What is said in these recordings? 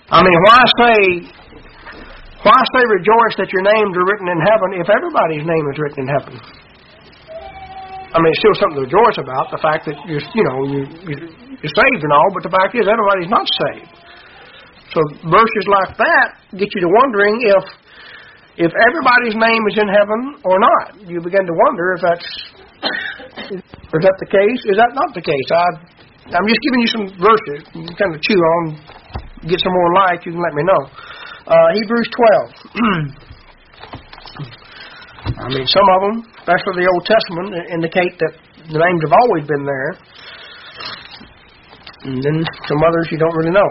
I mean, why say rejoice that your names are written in heaven if everybody's name is written in heaven? I mean, it's still something to rejoice about, the fact that you're saved and all, but the fact is everybody's not saved. So verses like that get you to wondering if everybody's name is in heaven or not. You begin to wonder if is that the case? Is that not the case? I'm just giving you some verses you can kind of chew on, get some more light. You can let me know. Hebrews 12. I mean, some of them, especially the Old Testament, indicate that the names have always been there. And then some others you don't really know.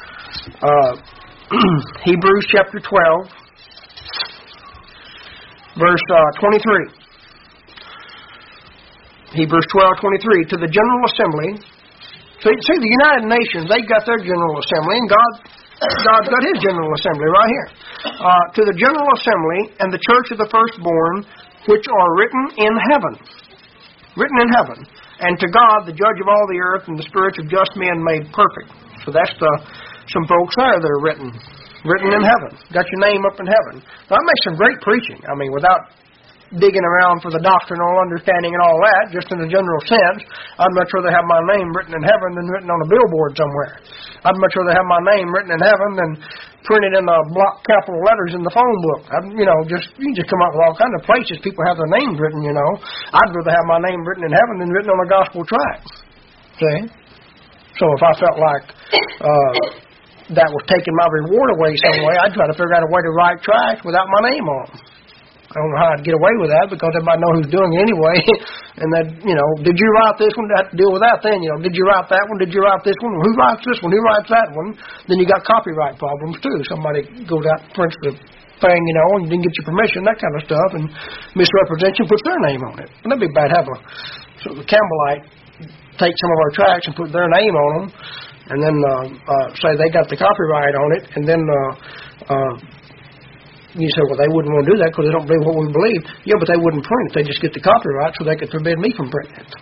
Hebrews chapter 12, verse 23. Hebrews 12:23. To the General Assembly. See, the United Nations, they got their General Assembly, and God's got His General Assembly right here. To the General Assembly and the Church of the Firstborn, which are written in heaven. Written in heaven. And to God, the Judge of all the earth, and the spirits of just men made perfect. So that's some folks there that are written in heaven. Got your name up in heaven. Now, that makes some great preaching. I mean, without digging around for the doctrinal understanding and all that, just in a general sense, I'd much rather have my name written in heaven than written on a billboard somewhere. I'd much rather have my name written in heaven than printed in block capital letters in the phone book. You just come up with all kinds of places people have their names written, I'd rather have my name written in heaven than written on a gospel tract. See? So if I felt like that was taking my reward away some way, I'd try to figure out a way to write tracts without my name on them. I don't know how I'd get away with that because everybody knows who's doing it anyway. And then, did you write this one? I have to deal with that then. Did you write that one? Did you write this one? Who writes this one? Who writes that one? Then you got copyright problems too. Somebody goes out and prints the thing, and you didn't get your permission, that kind of stuff, and misrepresents you and puts their name on it. And that'd be bad to have so the Campbellite take some of our tracts and put their name on them, and then say they got the copyright on it, and then you say, well, they wouldn't want to do that because they don't believe what we believe. Yeah, but they wouldn't print it. They just get the copyright so they could forbid me from printing it.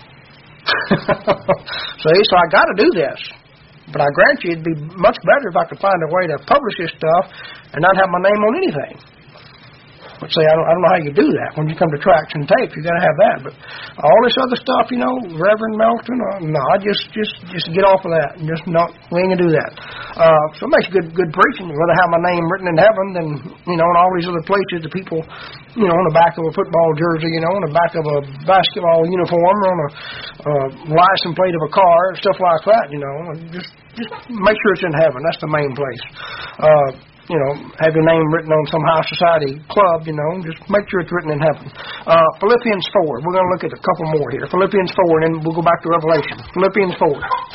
See, so I got to do this. But I grant you it'd be much better if I could find a way to publish this stuff and not have my name on anything. But say, I don't know how you do that. When you come to tracts and tapes, you got to have that. But all this other stuff, Reverend Melton, no, I just get off of that and we ain't gonna do that. So it makes good preaching. I'd rather have my name written in heaven than in all these other places. The people, on the back of a football jersey, on the back of a basketball uniform, or on a license plate of a car, stuff like that. Just make sure it's in heaven. That's the main place. Have your name written on some high society club, just make sure it's written in heaven. Philippians 4. We're going to look at a couple more here. Philippians 4, and then we'll go back to Revelation. Philippians 4.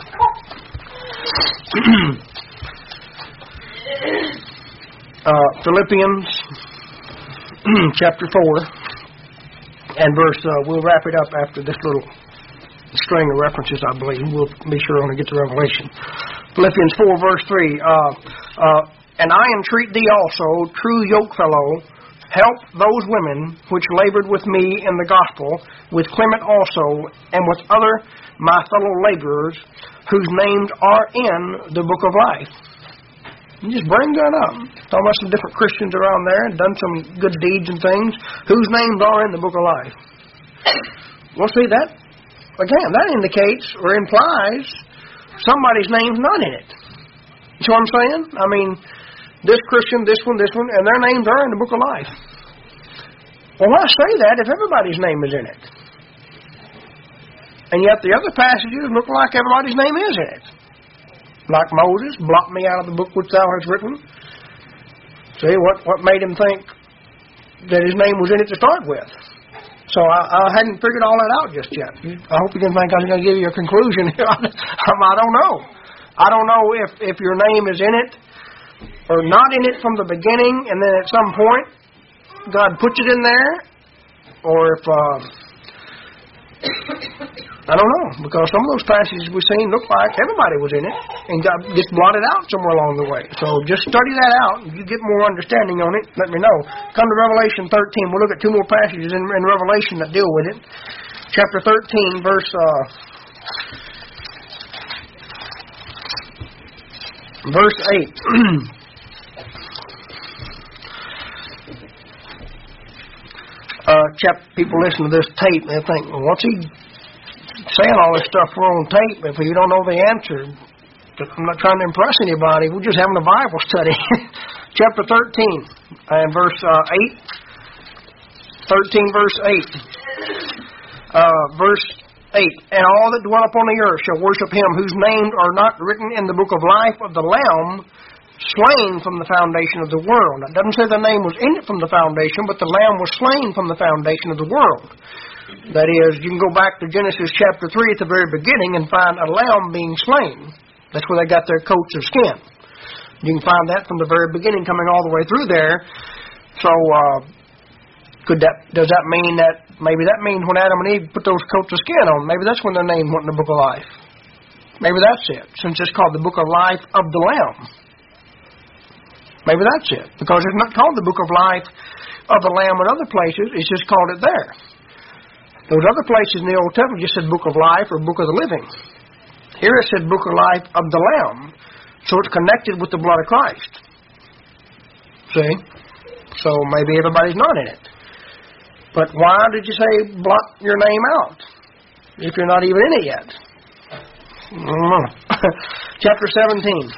Philippians chapter 4 and verse, we'll wrap it up after this little string of references, I believe. We'll be sure when we get to Revelation. Philippians 4, verse 3. And I entreat thee also, true yokefellow, help those women which labored with me in the gospel, with Clement also, and with other my fellow laborers, whose names are in the book of life. You just bring that up. Talking about some different Christians around there and done some good deeds and things, whose names are in the book of life. Well, see, that, again, that indicates or implies somebody's name's not in it. You see what I'm saying? I mean, this Christian, this one, and their names are in the book of life. Well, why say that if everybody's name is in it? And yet the other passages look like everybody's name is in it. Like Moses, blot me out of the book which thou hast written. See, what made him think that his name was in it to start with? So I hadn't figured all that out just yet. I hope you didn't think I was going to give you a conclusion here. I don't know. I don't know if your name is in it or not in it from the beginning, and then at some point God puts it in there, or if I don't know, because some of those passages we've seen look like everybody was in it, and God just blotted out somewhere along the way. So just study that out, and you get more understanding on it, let me know. Come to Revelation 13. We'll look at two more passages in Revelation that deal with it. Chapter 13, verse Verse 8. People listen to this tape and they think, well, what's he saying all this stuff for on tape if you don't know the answer? I'm not trying to impress anybody. We're just having a Bible study. Chapter 13 and verse 8. 13 verse 8. Verse 8. And all that dwell upon the earth shall worship him whose names are not written in the book of life of the Lamb, slain from the foundation of the world. Now, it doesn't say the name was in it from the foundation, but the Lamb was slain from the foundation of the world. That is, you can go back to Genesis chapter 3 at the very beginning and find a lamb being slain. That's where they got their coats of skin. You can find that from the very beginning coming all the way through there. So, does that mean that, maybe that means when Adam and Eve put those coats of skin on, maybe that's when their name went in the book of life. Maybe that's it, since it's called the book of life of the Lamb. Maybe that's it, because it's not called the book of life of the Lamb in other places, it's just called it there. Those other places in the Old Testament just said book of life or book of the living. Here it said book of life of the Lamb, so it's connected with the blood of Christ. See? So maybe everybody's not in it. But why did you say blot your name out if you're not even in it yet? I don't know. Chapter 17.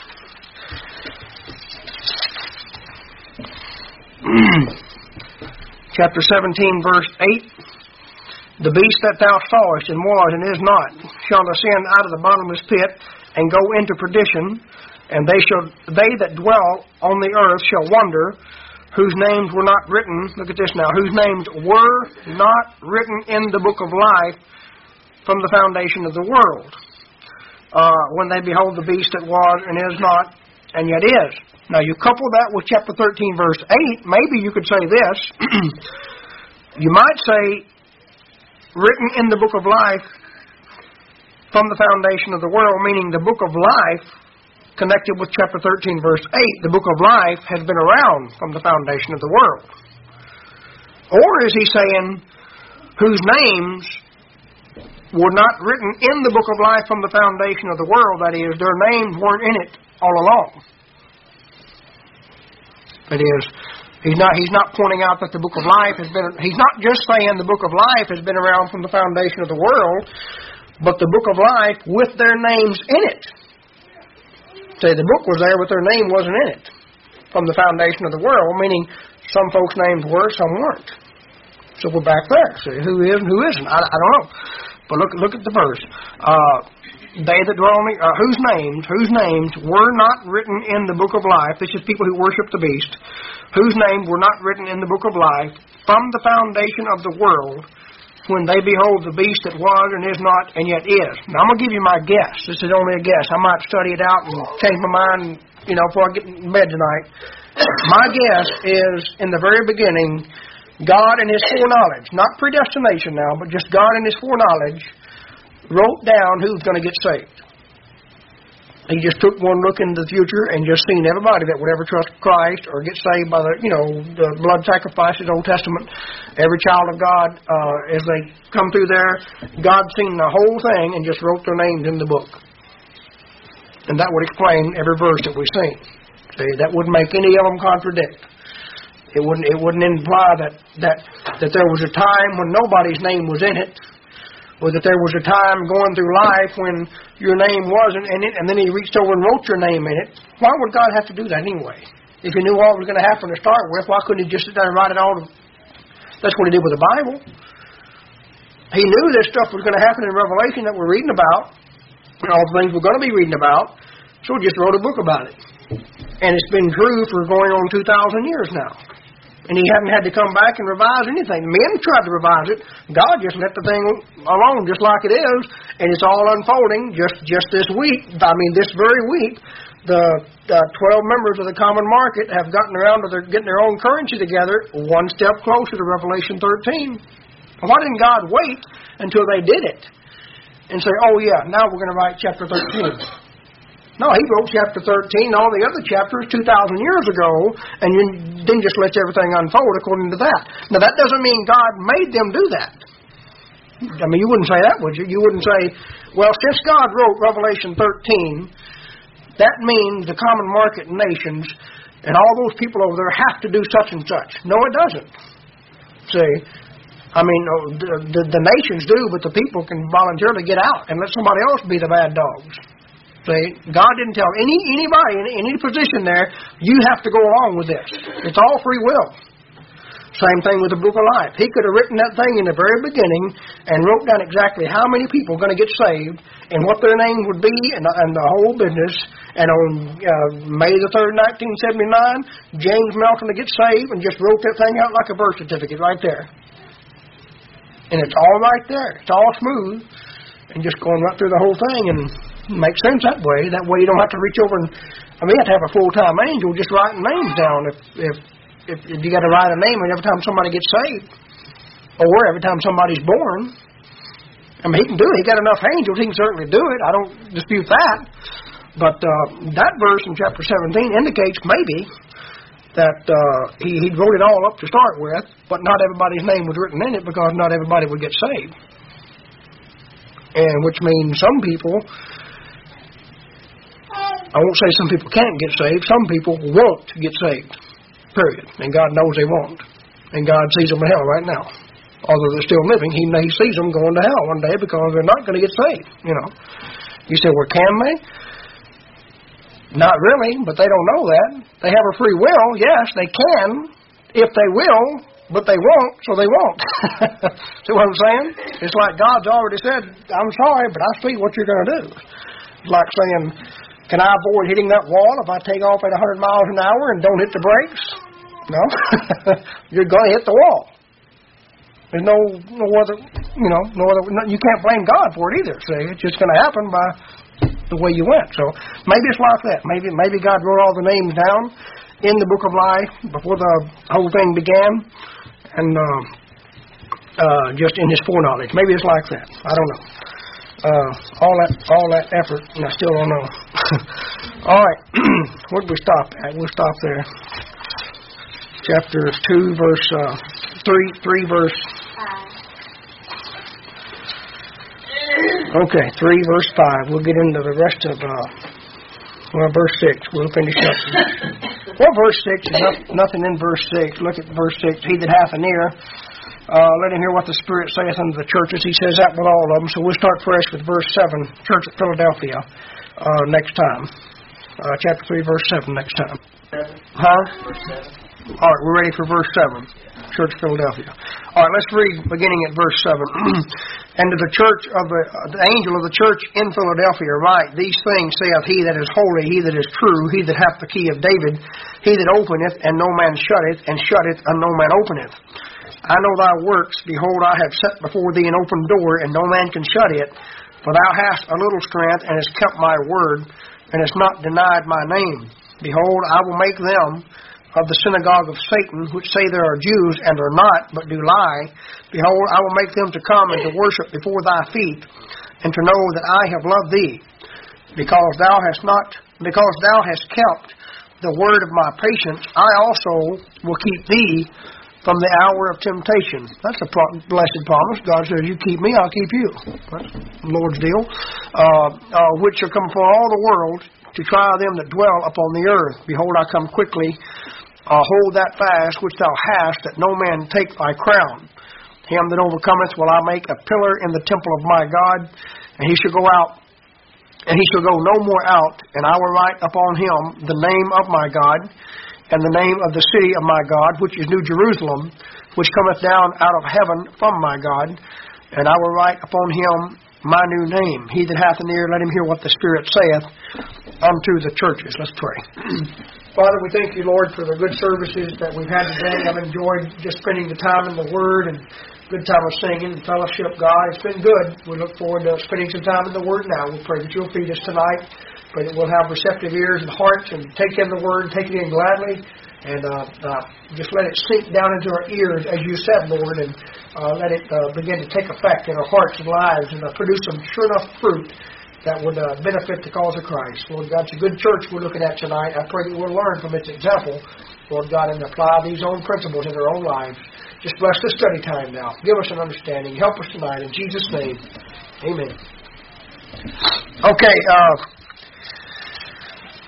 Chapter 17, verse 8. The beast that thou sawest and was and is not shall ascend out of the bottomless pit and go into perdition, and they that dwell on the earth shall wonder, whose names were not written, look at this now, whose names were not written in the book of life from the foundation of the world, when they behold the beast that was and is not and yet is. Now you couple that with chapter 13 verse 8, maybe you could say this. You might say, written in the book of life from the foundation of the world, meaning the book of life connected with chapter 13 verse 8, the book of life has been around from the foundation of the world. Or is he saying, whose names were not written in the book of life from the foundation of the world, that is, their names weren't in it all along. That is, he's not pointing out that the book of life has been, he's not just saying the book of life has been around from the foundation of the world, but the book of life with their names in it. Say the book was there, but their name wasn't in it from the foundation of the world, meaning some folks' names were, some weren't. So we're back there. So who is and who isn't? I don't know. But look at the verse. They that dwell on the whose names were not written in the book of life. This is people who worship the beast. Whose names were not written in the book of life from the foundation of the world, when they behold the beast that was and is not and yet is. Now I'm going to give you my guess. This is only a guess. I might study it out and change my mind, before I get in bed tonight. My guess is, in the very beginning, God in His foreknowledge, not predestination now, but just God in His foreknowledge, wrote down who's going to get saved. He just took one look into the future and just seen everybody that would ever trust Christ or get saved by the blood sacrifices, Old Testament. Every child of God, as they come through there, God seen the whole thing and just wrote their names in the book. And that would explain every verse that we sing. See, that wouldn't make any of them contradict. It wouldn't imply that there was a time when nobody's name was in it, or that there was a time going through life when your name wasn't in it, and then He reached over and wrote your name in it. Why would God have to do that anyway? If He knew what was going to happen to start with, why couldn't He just sit there and write it all? That's what He did with the Bible. He knew this stuff was going to happen in Revelation that we're reading about, and all the things we're going to be reading about, so He just wrote a book about it. And it's been true for going on 2,000 years now. And He hadn't had to come back and revise anything. Men tried to revise it. God just let the thing alone just like it is. And it's all unfolding just this week. This very week, the 12 members of the common market have gotten around to getting their own currency together one step closer to Revelation 13. Why didn't God wait until they did it and say, oh yeah, now we're going to write chapter 13? No, He wrote chapter 13 and all the other chapters 2,000 years ago, and then just lets everything unfold according to that. Now, that doesn't mean God made them do that. You wouldn't say that, would you? You wouldn't say, well, since God wrote Revelation 13, that means the common market nations and all those people over there have to do such and such. No, it doesn't. See, I mean, the nations do, but the people can voluntarily get out and let somebody else be the bad dogs. See, God didn't tell anybody in any position there, you have to go along with this. It's all free will. Same thing with the book of life. He could have written that thing in the very beginning and wrote down exactly how many people are going to get saved and what their name would be and the whole business. And on May the 3rd, 1979, James Melton to get saved and just wrote that thing out like a birth certificate right there. And it's all right there. It's all smooth. And just going right through the whole thing and makes sense that way. That way you don't have to reach over and, you have to have a full-time angel just writing names down if you got to write a name every time somebody gets saved or every time somebody's born. He can do it. He got enough angels. He can certainly do it. I don't dispute that. But that verse in chapter 17 indicates maybe that he wrote it all up to start with, but not everybody's name was written in it because not everybody would get saved. And which means some people, I won't say some people can't get saved, some people won't get saved. Period. And God knows they won't. And God sees them in hell right now. Although they're still living, He sees them going to hell one day because they're not going to get saved. You say, well, can they? Not really, but they don't know that. They have a free will. Yes, they can if they will, but they won't, so they won't. See what I'm saying? It's like God's already said, I'm sorry, but I see what you're going to do. It's like saying, can I avoid hitting that wall if I take off at 100 miles an hour and don't hit the brakes? No. You're going to hit the wall. There's no other, you can't blame God for it either. See, it's just going to happen by the way you went. So maybe it's like that. Maybe God wrote all the names down in the book of life before the whole thing began, and just in His foreknowledge. Maybe it's like that. I don't know. All that effort, and I still don't know. All right, where did we stop at? We'll stop there. Chapter 2, verse 3 verse. Okay, 3 verse 5. We'll get into the rest of verse 6. We'll finish up. Well, verse 6 is nothing in verse 6. Look at verse 6. He that hath an ear, let him hear what the Spirit saith unto the churches. He says that with all of them. So we'll start fresh with verse 7, Church at Philadelphia, next time. Chapter 3, verse 7 next time. Huh? Verse 7. All right, we're ready for verse 7, Church of Philadelphia. All right, let's read beginning at verse 7. And to the church of the angel of the church in Philadelphia write, these things saith he that is holy, he that is true, he that hath the key of David, he that openeth, and no man shutteth, and shutteth, and no man openeth. I know thy works. Behold, I have set before thee an open door, and no man can shut it. For thou hast a little strength, and hast kept my word, and hast not denied my name. Behold, I will make them of the synagogue of Satan, which say they are Jews, and are not, but do lie. Behold, I will make them to come and to worship before thy feet, and to know that I have loved thee, because thou hast kept the word of my patience. I also will keep thee from the hour of temptation. That's a blessed promise. God says, you keep me, I'll keep you. That's the Lord's deal. Which shall come for all the world, to try them that dwell upon the earth. Behold, I come quickly. Hold that fast which thou hast, that no man take thy crown. Him that overcometh will I make a pillar in the temple of my God, and he shall go out, and he shall go no more out, and I will write upon him the name of my God, and the name of the city of my God, which is New Jerusalem, which cometh down out of heaven from my God, and I will write upon him my new name. He that hath an ear, let him hear what the Spirit saith unto the churches. Let's pray. Father, we thank you, Lord, for the good services that we've had today. I've enjoyed just spending the time in the Word and good time of singing and fellowship, God. It's been good. We look forward to spending some time in the Word now. We pray that you'll feed us tonight. Pray that we'll have receptive ears and hearts and take in the Word, take it in gladly, and just let it sink down into our ears, as you said, Lord, and let it begin to take effect in our hearts and lives and produce some sure enough fruit that would benefit the cause of Christ. Lord God, it's a good church we're looking at tonight. I pray that we'll learn from its example, Lord God, and apply these own principles in our own lives. Just bless the study time now. Give us an understanding. Help us tonight. In Jesus' name, amen. Okay,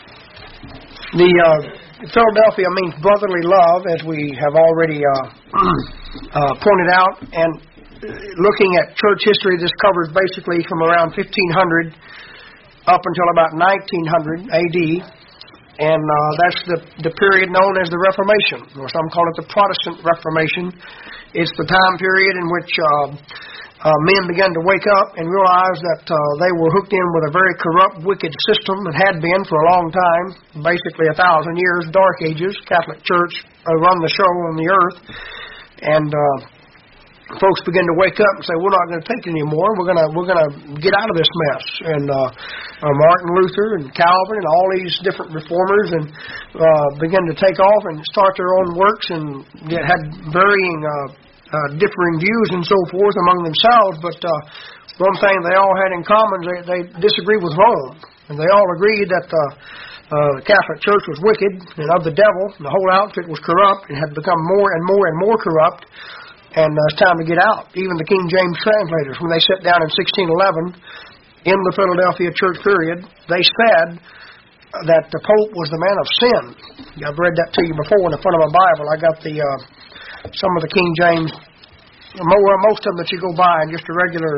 The Philadelphia means brotherly love, as we have already pointed out. And looking at church history, this covers basically from around 1500 up until about 1900 A.D. And that's the period known as the Reformation, or some call it the Protestant Reformation. It's the time period in which men began to wake up and realize that they were hooked in with a very corrupt, wicked system and had been for a long time, basically 1,000 years, Dark Ages. Catholic Church run the show on the earth. And folks began to wake up and say, we're not going to take it anymore. We're going to get out of this mess. And Martin Luther and Calvin and all these different reformers and began to take off and start their own works and had varying differing views and so forth among themselves. But one thing they all had in common, they disagreed with Rome. And they all agreed that the Catholic Church was wicked and of the devil. And the whole outfit was corrupt and had become more and more and more corrupt. And it's time to get out. Even the King James translators, when they sat down in 1611 in the Philadelphia church period, they said that the Pope was the man of sin. I've read that to you before in the front of my Bible. I got the some of the King James, most of them that you go by in just a regular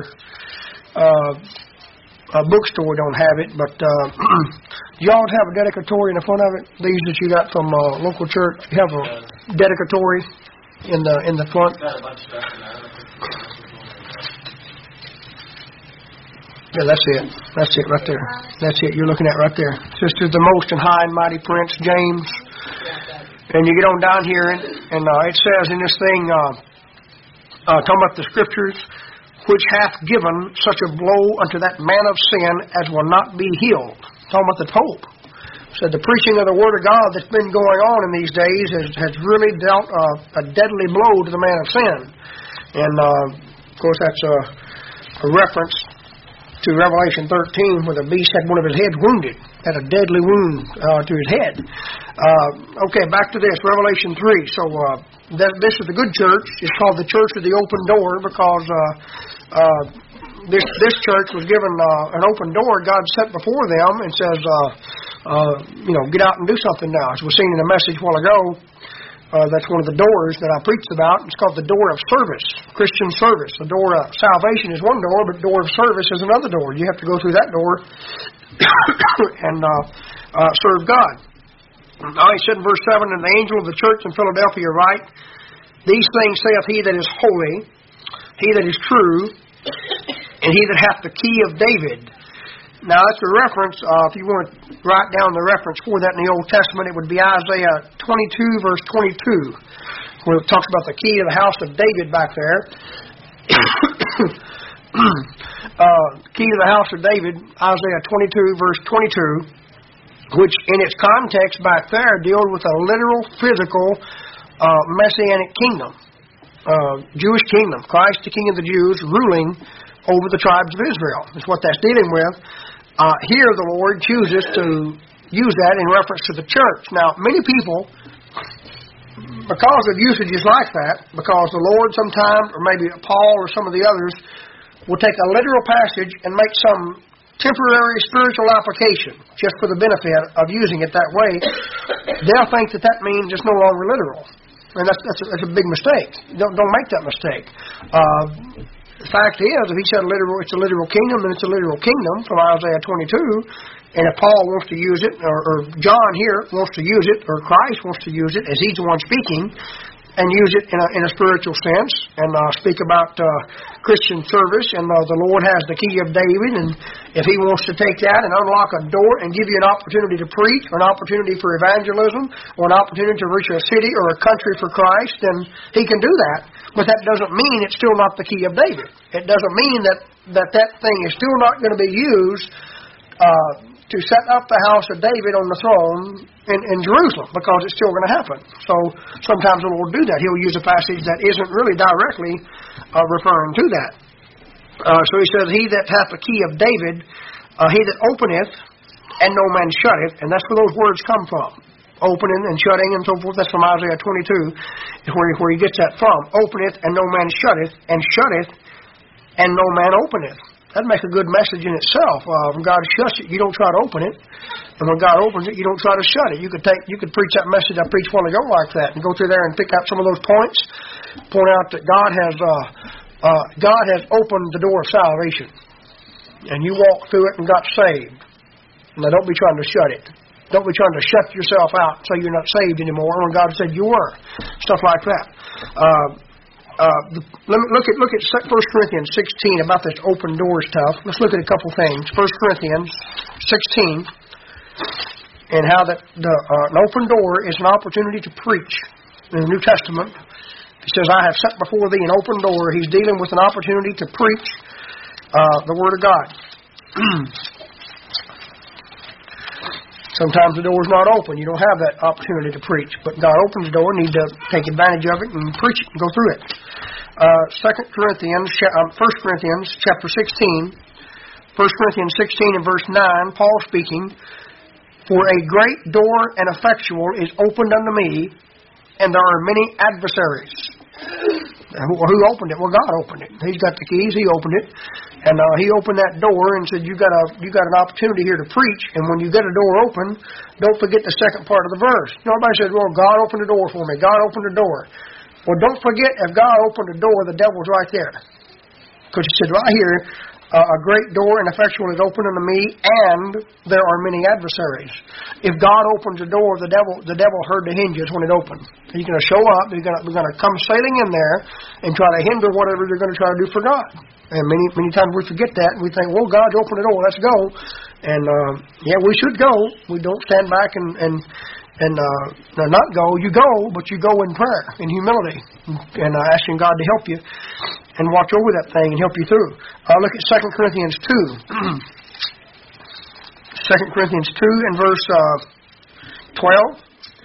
bookstore don't have it. But y'all have a dedicatory in the front of it. These that you got from local church, you have a dedicatory in the front. Yeah, that's it. That's it right there. That's it you're looking at right there. Sister, the most and high and mighty Prince James. And you get on down here, and it says in this thing, talking about the Scriptures, which hath given such a blow unto that man of sin as will not be healed. Talking about the Pope. So the preaching of the Word of God that's been going on in these days has really dealt a deadly blow to the man of sin. And, of course, that's a reference to Revelation 13, where the beast had one of his heads wounded, had a deadly wound to his head. Okay, back to this, Revelation 3. So this is the good church. It's called the Church of the Open Door because this church was given an open door God set before them and says, get out and do something now. As we've seen in a message a while ago, that's one of the doors that I preached about. It's called the door of service, Christian service. The door of salvation is one door, but the door of service is another door. You have to go through that door and serve God. Now he said in verse 7, and the angel of the church in Philadelphia write, these things saith he that is holy, he that is true, and he that hath the key of David. Now, that's a reference, if you want to write down the reference for that in the Old Testament, it would be Isaiah 22, verse 22, where it talks about the key of the house of David back there. Key to the house of David, Isaiah 22, verse 22, which in its context back there deals with a literal, physical, messianic kingdom, Jewish kingdom, Christ the King of the Jews ruling over the tribes of Israel. That's what that's dealing with. Here the Lord chooses to use that in reference to the church. Now, many people, because of usages like that, because the Lord sometimes, or maybe Paul or some of the others, will take a literal passage and make some temporary spiritual application just for the benefit of using it that way, they'll think that means it's no longer literal. And that's a big mistake. Don't make that mistake. The fact is, if he said it's a literal kingdom, then it's a literal kingdom from Isaiah 22. And if Paul wants to use it, or John here wants to use it, or Christ wants to use it, as he's the one speaking, and use it in a spiritual sense, and speak about Christian service, and the Lord has the key of David, and if he wants to take that and unlock a door and give you an opportunity to preach, or an opportunity for evangelism, or an opportunity to reach a city or a country for Christ, then he can do that. But that doesn't mean it's still not the key of David. It doesn't mean that thing is still not going to be used to set up the house of David on the throne in Jerusalem, because it's still going to happen. So sometimes the Lord will do that. He'll use a passage that isn't really directly referring to that. So he says, he that hath the key of David, he that openeth, and no man shutteth, and that's where those words come from. Opening and shutting and so forth. That's from Isaiah 22, is where he gets that from. Openeth, and no man shutteth, and shutteth, and no man openeth. that'd make a good message in itself. When God shuts it, you don't try to open it. And when God opens it, you don't try to shut it. You could preach that message I preached a while ago like that, and go through there and pick out some of those points, point out that God has opened the door of salvation, and you walked through it and got saved. Now, don't be trying to shut it. Don't be trying to shut yourself out so you're not saved anymore when God said you were. Stuff like that. Look at 1 Corinthians 16 about this open door stuff. Let's look at a couple things. 1 Corinthians 16 and how that an open door is an opportunity to preach. In the New Testament, he says, I have set before thee an open door. He's dealing with an opportunity to preach the Word of God. Sometimes the door's not open. You don't have that opportunity to preach. But God opens the door, and you need to take advantage of it and preach it and go through it. 1 Corinthians chapter 16. 1 Corinthians 16 and verse 9, Paul speaking, For a great door and effectual is opened unto me, and there are many adversaries. Who opened it? Well, God opened it. He's got the keys. He opened it. And He opened that door and said, you got an opportunity here to preach. And when you get a door open, don't forget the second part of the verse. Nobody says, well, God opened the door for me. God opened the door. Well, don't forget, if God opened the door, the devil's right there. Because He said right here, a great door and effectual is open unto me, and there are many adversaries. If God opens the door, the devil heard the hinges when it opened. He's going to show up. We're going to come sailing in there and try to hinder whatever they're going to try to do for God. And many times we forget that. We think, well, God's opened the door. Let's go. And yeah, we should go. We don't stand back and not go. You go, but you go in prayer, in humility, and asking God to help you and watch over that thing and help you through. Look at 2 Corinthians 2. 2 Corinthians 2 and verse 12.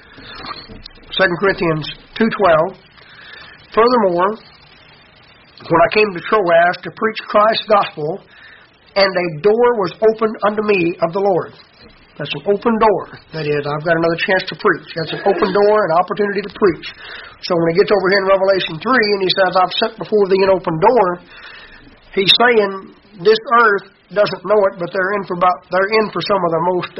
2 Corinthians 2:12. Furthermore, when I came to Troas to preach Christ's gospel, and a door was opened unto me of the Lord. That's an open door. That is, I've got another chance to preach. That's an open door, an opportunity to preach. So when he gets over here in Revelation 3 and he says, I've set before thee an open door, he's saying this earth doesn't know it, but they're in for some of the most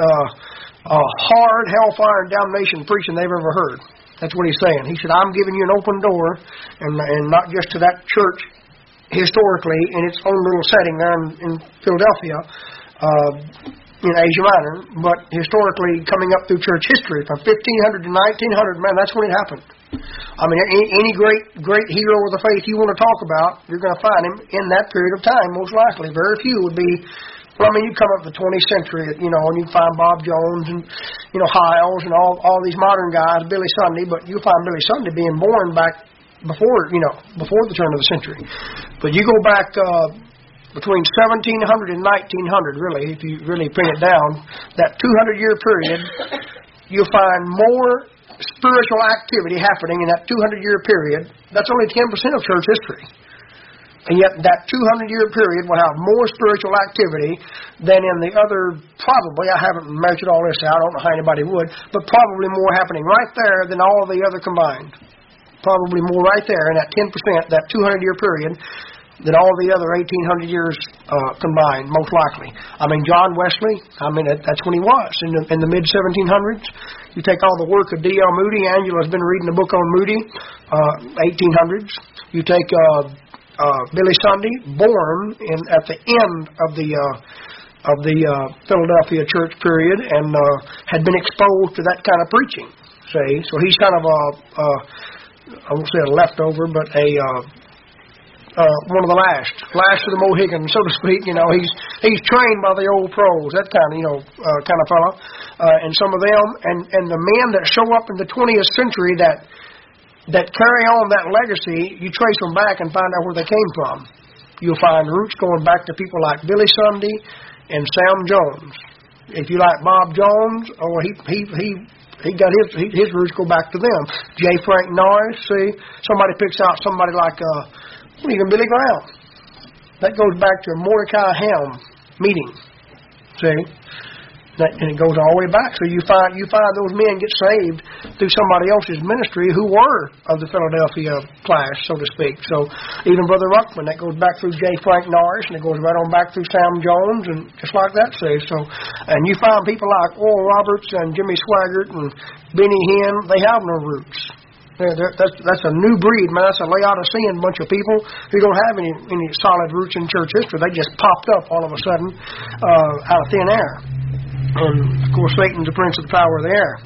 hard hellfire and damnation preaching they've ever heard. That's what he's saying. He said, I'm giving you an open door, and not just to that church historically in its own little setting there in Philadelphia, in Asia Minor, but historically coming up through church history from 1500 to 1900, man, that's when it happened. I mean, any great hero of the faith you want to talk about, you're going to find him in that period of time, most likely. Very few would be, well, I mean, you come up to the 20th century, and you find Bob Jones and, Hiles and all these modern guys, Billy Sunday, but you'll find Billy Sunday being born back before the turn of the century. But you go back between 1700 and 1900, really, if you really bring it down, that 200-year period, you'll find more spiritual activity happening in that 200-year period. That's only 10% of church history. And yet that 200-year period will have more spiritual activity than in the other, probably, I haven't measured all this out, I don't know how anybody would, but probably more happening right there than all of the other combined. Probably more right there in that 10%, that 200-year period, than all the other 1,800 years combined, most likely. I mean, John Wesley, that's when he was, in the mid-1700s. You take all the work of D.L. Moody. Angela's been reading the book on Moody, 1800s. You take Billy Sunday, born at the end of the Philadelphia church period, and had been exposed to that kind of preaching. See, so he's kind of I won't say a leftover, but one of the last of the Mohicans, so to speak. He's trained by the old pros, that kind of fellow, and some of them, and the men that show up in the 20th century that carry on that legacy, you trace them back and find out where they came from. You'll find roots going back to people like Billy Sunday and Sam Jones. If you like Bob Jones, he got his roots go back to them. J. Frank Norris, see, somebody picks out somebody like even Billy Graham. That goes back to a Mordecai Helm meeting. See? And it goes all the way back. So you find those men get saved through somebody else's ministry who were of the Philadelphia class, so to speak. So even Brother Ruckman, that goes back through J. Frank Norris, and it goes right on back through Sam Jones, and just like that says. So, and you find people like Oral Roberts and Jimmy Swaggart and Benny Hinn, they have no roots. That's a new breed, man. That's a Laodicean bunch of people who don't have any solid roots in church history. They just popped up all of a sudden out of thin air. And, of course, Satan's the prince of the power of the air.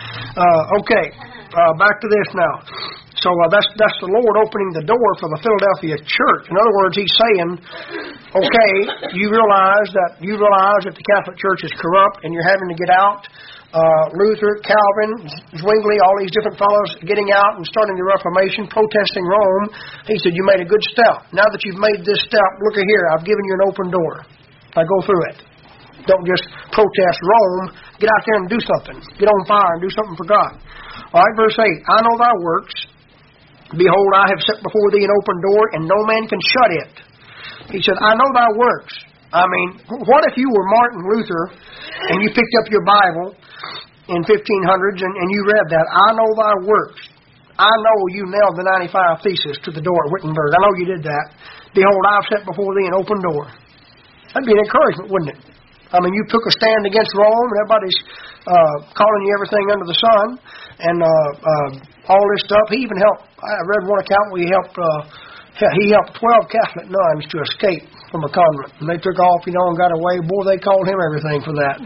Back to this now. So that's the Lord opening the door for the Philadelphia church. In other words, He's saying, okay, you realize that the Catholic Church is corrupt and you're having to get out. Luther, Calvin, Zwingli, all these different fellows getting out and starting the Reformation, protesting Rome. He said, you made a good step. Now that you've made this step, look at here, I've given you an open door. Now go through it. Don't just protest Rome. Get out there and do something. Get on fire and do something for God. All right, verse 8. I know thy works. Behold, I have set before thee an open door, and no man can shut it. He said, I know thy works. I mean, what if you were Martin Luther, and you picked up your Bible in 1500s, and you read that? I know thy works. I know you nailed the 95 Thesis to the door at Wittenberg. I know you did that. Behold, I have set before thee an open door. That'd be an encouragement, wouldn't it? I mean, you took a stand against Rome, and everybody's calling you everything under the sun, and all this stuff. He even helped. I read one account where he helped 12 Catholic nuns to escape from a convent, and they took off, and got away. Boy, they called him everything for that.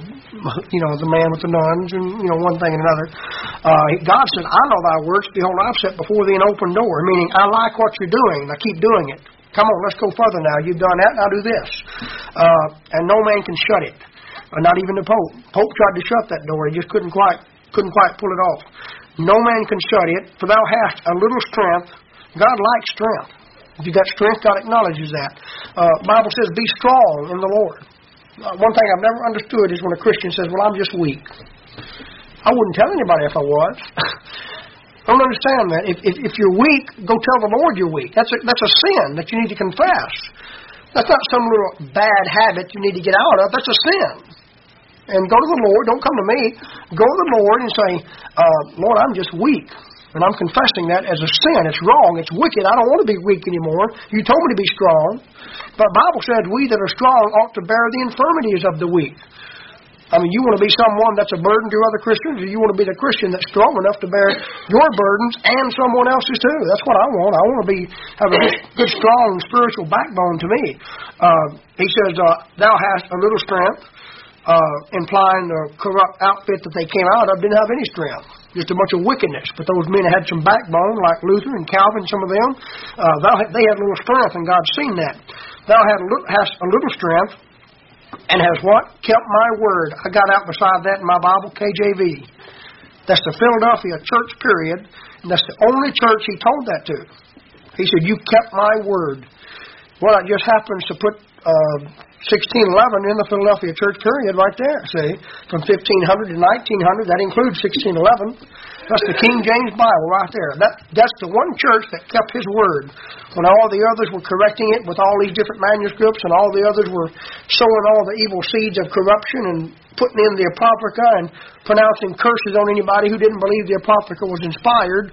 The man with the nuns, and one thing and another. God said, "I know thy works. Behold, I've set before thee an open door." Meaning, I like what you're doing. Now keep doing it. Come on, let's go further now. You've done that, now do this. And no man can shut it. Not even the Pope. Pope tried to shut that door. He just couldn't quite pull it off. No man can shut it, for thou hast a little strength. God likes strength. If you got strength, God acknowledges that. Bible says, be strong in the Lord. One thing I've never understood is when a Christian says, well, I'm just weak. I wouldn't tell anybody if I was. I don't understand that. If you're weak, go tell the Lord you're weak. That's a sin that you need to confess. That's not some little bad habit you need to get out of. That's a sin. And go to the Lord. Don't come to me. Go to the Lord and say, Lord, I'm just weak. And I'm confessing that as a sin. It's wrong. It's wicked. I don't want to be weak anymore. You told me to be strong. But the Bible says we that are strong ought to bear the infirmities of the weak. I mean, you want to be someone that's a burden to other Christians, or you want to be the Christian that's strong enough to bear your burdens and someone else's too. That's what I want. I want to have a good, strong spiritual backbone to me. He says, thou hast a little strength, implying the corrupt outfit that they came out of didn't have any strength. Just a bunch of wickedness. But those men had some backbone, like Luther and Calvin, some of them. They had a little strength, and God's seen that. Thou hast a little strength, and has what? Kept my word. I got out beside that in my Bible, KJV. That's the Philadelphia church period, and that's the only church he told that to. He said, you kept my word. Well, it just happens to put 1611 in the Philadelphia church period right there, see? From 1500 to 1900, that includes 1611. That's the King James Bible right there. That's the one church that kept his word. When all the others were correcting it with all these different manuscripts, and all the others were sowing all the evil seeds of corruption and putting in the Apocrypha and pronouncing curses on anybody who didn't believe the Apocrypha was inspired.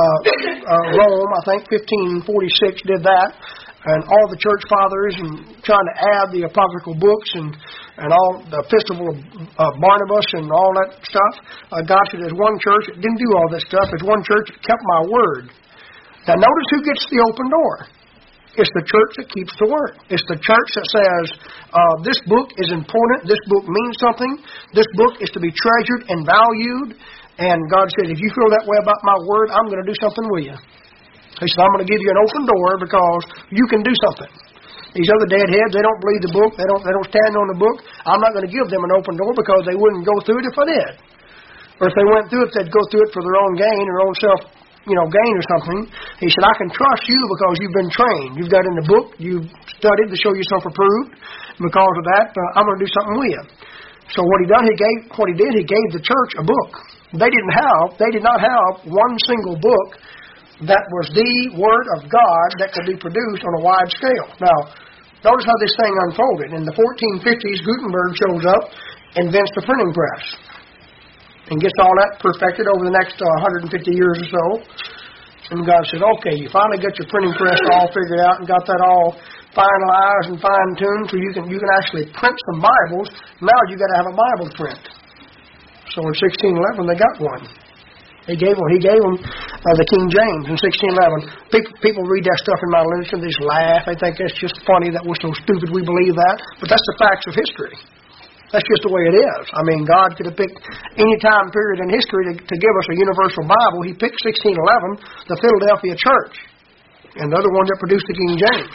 Rome, I think, 1546 did that. And all the church fathers and trying to add the apocryphal books and all the epistle of Barnabas and all that stuff. God said there's one church that didn't do all this stuff. There's one church that kept my word. Now notice who gets the open door. It's the church that keeps the word. It's the church that says, this book is important. This book means something. This book is to be treasured and valued. And God said, if you feel that way about my word, I'm going to do something with you. He said, I'm going to give you an open door because you can do something. These other deadheads, they don't believe the book. They don't stand on the book. I'm not going to give them an open door because they wouldn't go through it if I did. Or if they went through it, they'd go through it for their own gain or own self, gain or something. He said, I can trust you because you've been trained. You've got in the book. You've studied to show yourself approved. Because of that, I'm going to do something with you. So what he did, he gave the church a book. They did not have one single book that was the Word of God that could be produced on a wide scale. Now, notice how this thing unfolded. In the 1450s, Gutenberg shows up, invents the printing press and gets all that perfected over the next 150 years or so. And God said, okay, you finally got your printing press all figured out and got that all finalized and fine-tuned so you can actually print some Bibles. Now you got to have a Bible to print. So in 1611 they got one. He gave them the King James in 1611. People read that stuff in my literature, they just laugh. They think it's just funny that we're so stupid we believe that. But that's the facts of history. That's just the way it is. I mean, God could have picked any time period in history to give us a universal Bible. He picked 1611, the Philadelphia church, and the other one that produced the King James.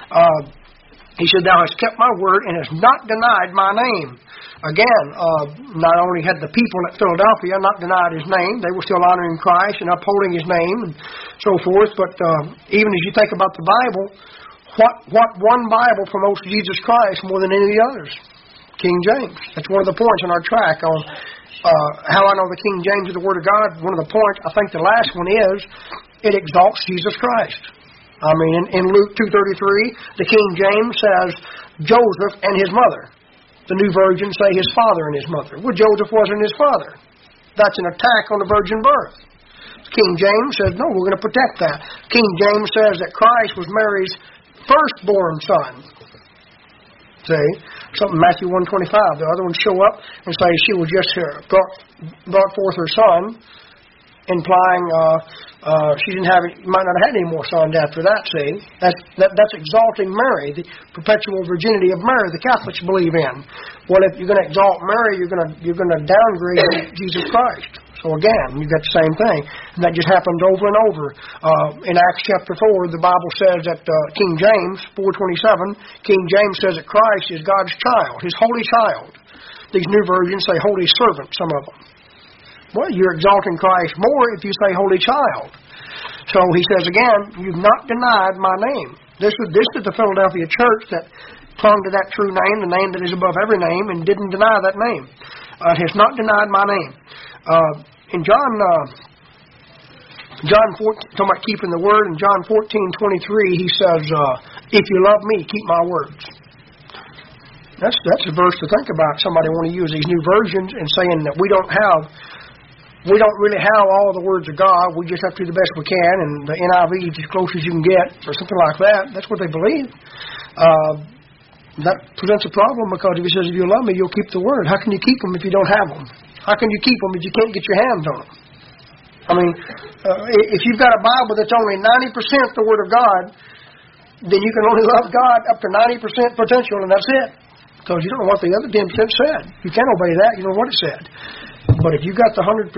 He said, thou hast kept my word and hast not denied my name. Again, not only had the people at Philadelphia not denied his name, they were still honoring Christ and upholding his name and so forth, but even as you think about the Bible, what one Bible promotes Jesus Christ more than any of the others? King James. That's one of the points on our track on how I know the King James is the Word of God. One of the points, I think the last one is, it exalts Jesus Christ. I mean, in Luke 2:33, the King James says Joseph and his mother. The New Version say his father and his mother. Well, Joseph wasn't his father. That's an attack on the virgin birth. King James says, no, we're going to protect that. King James says that Christ was Mary's firstborn son. See? Something Matthew 1:25. The other ones show up and say she was just brought forth her son, implying she didn't have might not have had any more sons after that. See, that's exalting Mary, the perpetual virginity of Mary. The Catholics believe in. Well, if you're going to exalt Mary, you're going to downgrade Jesus Christ. So again, you've got the same thing. And that just happens over and over. In Acts chapter 4, the Bible says that King James 4:27, King James says that Christ is God's child, His holy child. These new versions say holy servant, some of them. Well, you're exalting Christ more if you say holy child. So he says again, you've not denied my name. This is the Philadelphia church that clung to that true name, the name that is above every name, and didn't deny that name. It has not denied my name. In John 14, talking about keeping the word, in John 14:23, he says, if you love me, keep my words. That's a verse to think about. Somebody want to use these new versions and saying that we don't really have all the words of God. We just have to do the best we can, and the NIV is as close as you can get, or something like that. That's what they believe. That presents a problem because if he says, if you love me, you'll keep the word. How can you keep them if you don't have them? How can you keep them if you can't get your hands on them? I mean, if you've got a Bible that's only 90% the Word of God, then you can only love God up to 90% potential, and that's it. Because you don't know what the other 10% said. You can't obey that. You don't know what it said. But if you've got the 100%,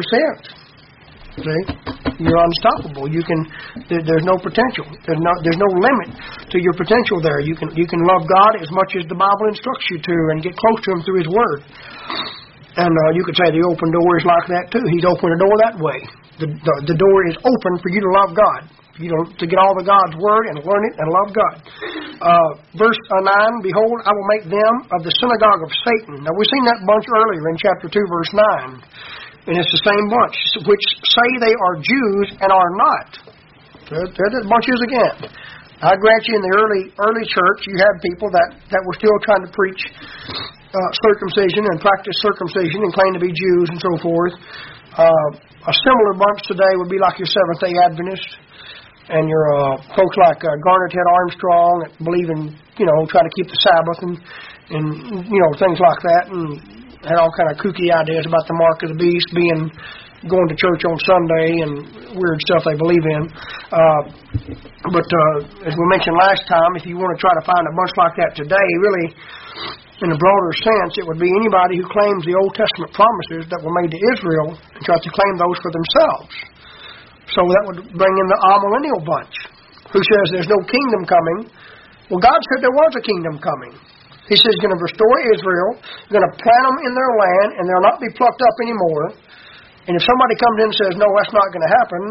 see, you're unstoppable. There's no potential. There's no limit to your potential there. You can love God as much as the Bible instructs you to, and get close to Him through His Word. And you could say the open door is like that too. He's opened the door that way. The door is open for you to love God, to get all of God's Word and learn it and love God. Verse 9, behold, I will make them of the synagogue of Satan. Now, we've seen that bunch earlier in chapter 2, verse 9. And it's the same bunch, which say they are Jews and are not. There that bunch is again. I grant you in the early church, you had people that were still trying to preach circumcision and practice circumcision and claim to be Jews and so forth. A similar bunch today would be like your Seventh-day Adventists and your folks like Garnet Ted Armstrong that believe in, trying to keep the Sabbath and things like that, and had all kind of kooky ideas about the mark of the beast going to church on Sunday and weird stuff they believe in. But as we mentioned last time, if you want to try to find a bunch like that today, really, in a broader sense, it would be anybody who claims the Old Testament promises that were made to Israel and tries to claim those for themselves. So that would bring in the amillennial bunch, who says there's no kingdom coming. Well, God said there was a kingdom coming. He says He's going to restore Israel, He's going to plant them in their land, and they'll not be plucked up anymore. And if somebody comes in and says, no, that's not going to happen,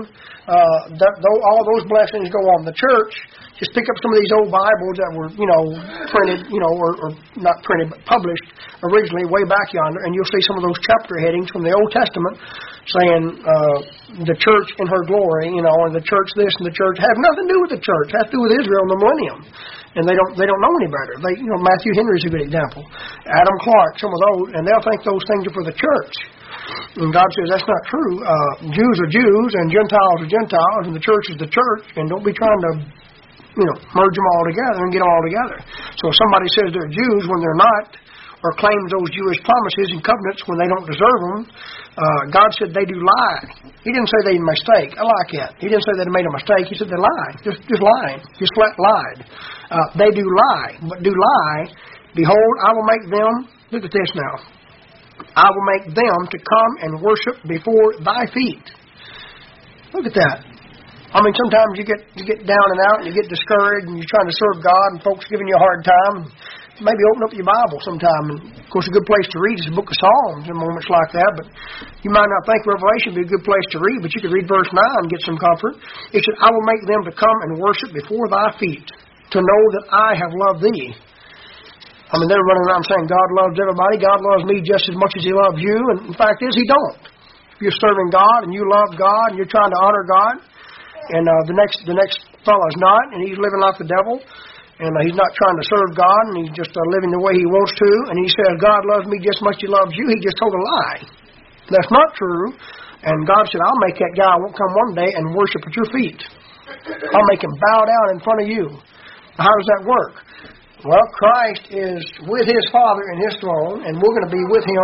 all those blessings go on the church. Just pick up some of these old Bibles that were, printed, or not printed, but published originally way back yonder, and you'll see some of those chapter headings from the Old Testament saying the church in her glory, and the church this and the church has nothing to do with the church. It has to do with Israel in the millennium. And they don't know any better. Matthew Henry's a good example. Adam Clark, some of those, and they'll think those things are for the church. And God says that's not true. Jews are Jews, and Gentiles are Gentiles, and the church is the church. And don't be trying to, merge them all together and get them all together. So if somebody says they're Jews when they're not, or claims those Jewish promises and covenants when they don't deserve them, God said they do lie. He didn't say they made a mistake. I like that. He didn't say they made a mistake. He said they lied. Just lying. Just flat lied. They do lie. But do lie. Behold, I will make them, look at this now, I will make them to come and worship before thy feet. Look at that. I mean, sometimes you get down and out and you get discouraged and you're trying to serve God and folks giving you a hard time. Maybe open up your Bible sometime. And of course, a good place to read is the book of Psalms in moments like that. But you might not think Revelation would be a good place to read, but you could read verse 9 and get some comfort. It said, I will make them to come and worship before thy feet, to know that I have loved thee. I mean, they're running around saying God loves everybody. God loves me just as much as he loves you. And the fact is, he don't. If you're serving God and you love God and you're trying to honor God, and the next fellow's not, and he's living like the devil, and he's not trying to serve God, and he's just living the way he wants to, and he says, God loves me just as much as he loves you, he just told a lie. That's not true. And God said, I'll make that guy won't come one day and worship at your feet. I'll make him bow down in front of you. How does that work? Well, Christ is with his Father in his throne, and we're going to be with him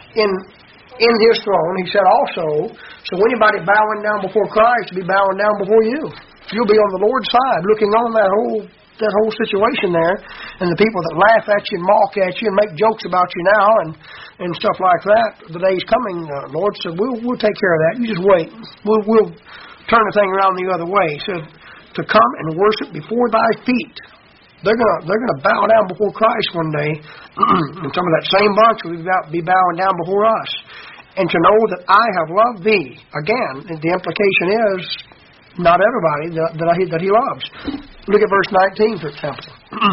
in his throne. He said also, so anybody bowing down before Christ will be bowing down before you. You'll be on the Lord's side, looking on that whole situation there, and the people that laugh at you and mock at you and make jokes about you now and stuff like that. The day's coming, Lord said, we'll take care of that. You just wait. We'll turn the thing around the other way. He said, to come and worship before thy feet. They're gonna bow down before Christ one day, and some of that same bunch will be bowing down before us. And to know that I have loved thee. Again, the implication is not everybody that he loves. Look at verse 19, for example.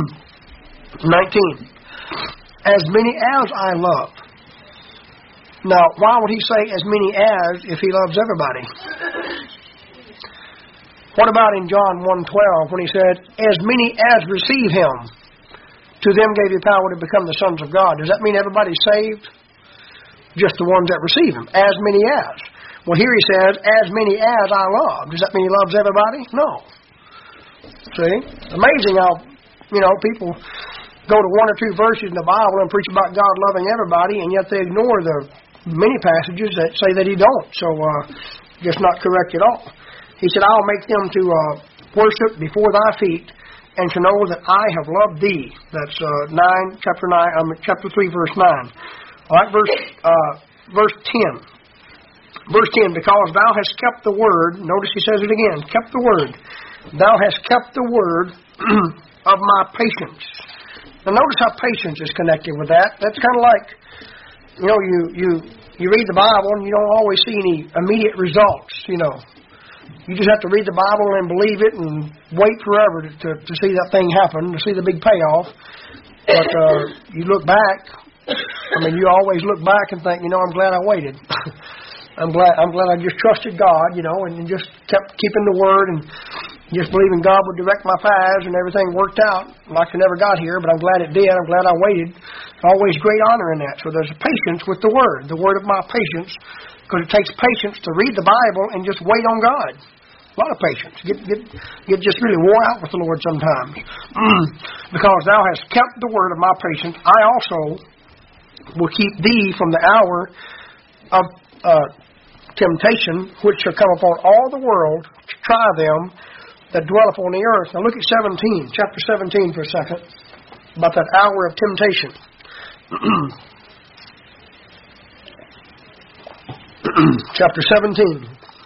19. As many as I love. Now, why would he say as many as if he loves everybody? What about in John 1:12 when he said, as many as receive him, to them gave he power to become the sons of God? Does that mean everybody's saved? Just the ones that receive him. As many as. Well, here he says, as many as I love. Does that mean he loves everybody? No. See? Amazing how, people go to one or two verses in the Bible and preach about God loving everybody, and yet they ignore the many passages that say that he don't. So, just not correct at all. He said, I'll make them to worship before thy feet, and to know that I have loved thee. That's chapter 3, verse 9. All right, verse 10. Verse 10, because thou hast kept the word, notice he says it again, kept the word. Thou hast kept the word of my patience. Now notice how patience is connected with that. That's kind of like, you read the Bible and you don't always see any immediate results, You just have to read the Bible and believe it and wait forever to see that thing happen, to see the big payoff. But you look back, you always look back and think, I'm glad I waited. I'm glad I just trusted God, and just kept keeping the word and just believing God would direct my paths, and everything worked out like I never got here, but I'm glad it did. I'm glad I waited. Always great honor in that. So there's a patience with the word of my patience, because it takes patience to read the Bible and just wait on God. A lot of patience. Get just really wore out with the Lord sometimes. Because thou hast kept the word of my patience, I also will keep thee from the hour of temptation, which shall come upon all the world to try them that dwell upon the earth. Now look at chapter 17 for a second, about that hour of temptation. Chapter 17.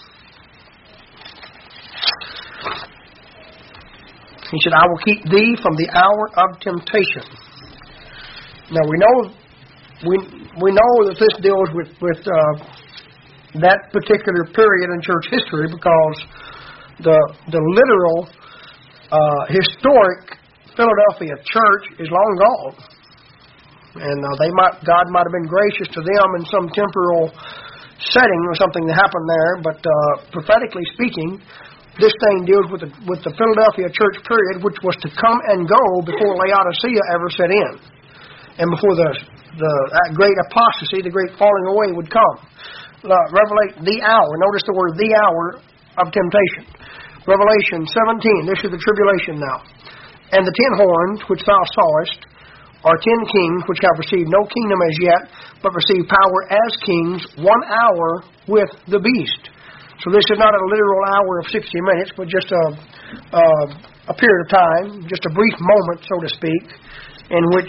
He said, I will keep thee from the hour of temptation. Now we know that this deals with that particular period in church history, because the literal historic Philadelphia church is long gone, and God might have been gracious to them in some temporal setting or something that happened there, but prophetically speaking, this thing deals with the Philadelphia church period, which was to come and go before Laodicea ever set in, and before that great apostasy, the great falling away would come. Revelation, the hour. Notice the word, the hour of temptation. Revelation 17. This is the tribulation now. And the 10 horns which thou sawest are 10 kings which have received no kingdom as yet, but receive power as kings 1 hour with the beast. So this is not a literal hour of 60 minutes, but just a period of time, just a brief moment, so to speak, in which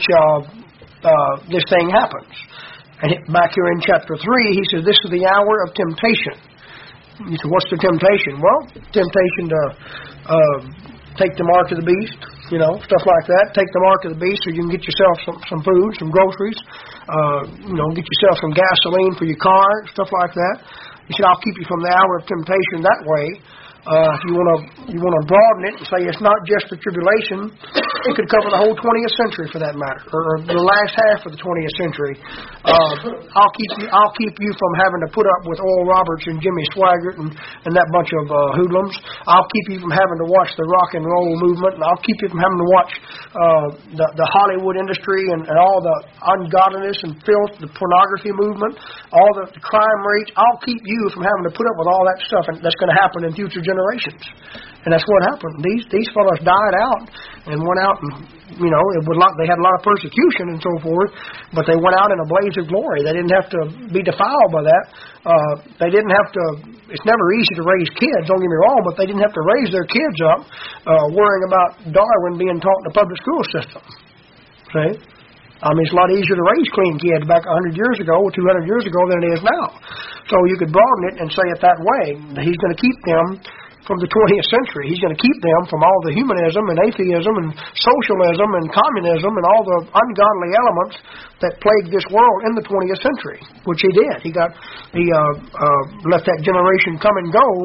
this thing happens. And back here in chapter 3, he says, this is the hour of temptation. You say, what's the temptation? Well, temptation to take the mark of the beast, stuff like that. Take the mark of the beast so you can get yourself some food, some groceries, get yourself some gasoline for your car, stuff like that. He said, I'll keep you from the hour of temptation that way. If you want to broaden it and say it's not just the tribulation, it could cover the whole 20th century for that matter, or the last half of the 20th century. I'll keep you from having to put up with Oral Roberts and Jimmy Swaggart and that bunch of hoodlums. I'll keep you from having to watch the rock and roll movement, and I'll keep you from having to watch the Hollywood industry and all the ungodliness and filth, the pornography movement, all the crime rates. I'll keep you from having to put up with all that stuff that's going to happen in future generations. And that's what happened. These fellows died out and went out and, they had a lot of persecution and so forth, but they went out in a blaze of glory. They didn't have to be defiled by that. They didn't have to, it's never easy to raise kids, don't get me wrong, but they didn't have to raise their kids up worrying about Darwin being taught in the public school system. See? It's a lot easier to raise clean kids back 100 years ago or 200 years ago than it is now. So you could broaden it and say it that way. He's going to keep them from the 20th century. He's going to keep them from all the humanism and atheism and socialism and communism and all the ungodly elements that plagued this world in the 20th century, which he did. He left that generation come and go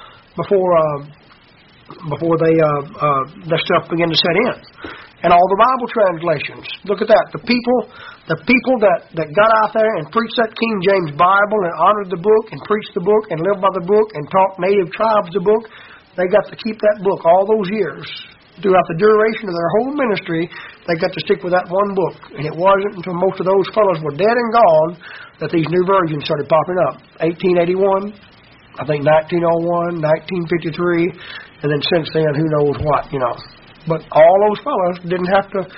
before that stuff began to set in. And all the Bible translations. Look at that. The people that got out there and preached that King James Bible and honored the book and preached the book and lived by the book and taught native tribes the book, they got to keep that book all those years. Throughout the duration of their whole ministry, they got to stick with that one book. And it wasn't until most of those fellows were dead and gone that these new versions started popping up. 1881, I think 1901, 1953, and then since then, who knows what, But all those fellows didn't have to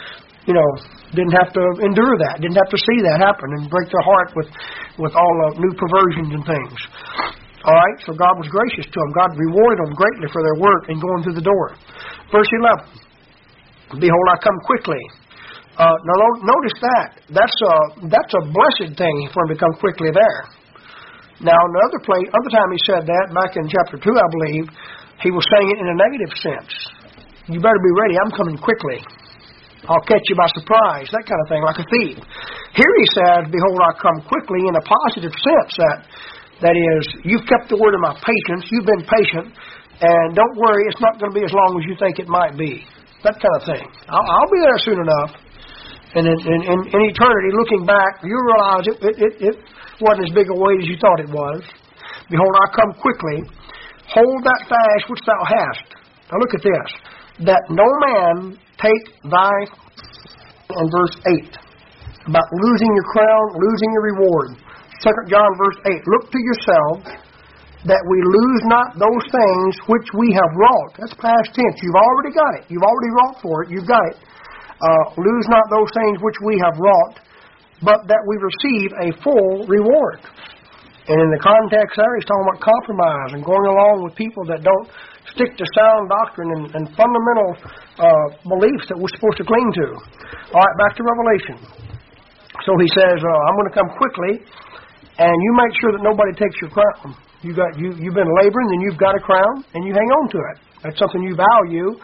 endure that, didn't have to see that happen and break their heart with all the new perversions and things. All right, so God was gracious to them. God rewarded them greatly for their work in going through the door. Verse 11, behold, I come quickly. Now notice that. That's a blessed thing for him to come quickly there. Now, other time he said that, back in chapter 2, I believe, he was saying it in a negative sense. You better be ready. I'm coming quickly. I'll catch you by surprise. That kind of thing, like a thief. Here he says, behold, I come quickly in a positive sense. That is, you've kept the word of my patience. You've been patient. And don't worry, it's not going to be as long as you think it might be. That kind of thing. I'll be there soon enough. And in eternity, looking back, you realize it wasn't as big a wait as you thought it was. Behold, I come quickly. Hold that fast which thou hast. Now look at this. That no man take thy, in verse 8, about losing your crown, losing your reward. 2 John verse 8, look to yourselves that we lose not those things which we have wrought. That's past tense. You've already got it. You've already wrought for it. You've got it. Lose not those things which we have wrought, but that we receive a full reward. And in the context there, he's talking about compromise and going along with people that don't stick to sound doctrine and fundamental beliefs that we're supposed to cling to. All right, back to Revelation. So he says, I'm going to come quickly, and you make sure that nobody takes your crown. You've been laboring, and you've got a crown, and you hang on to it. That's something you value.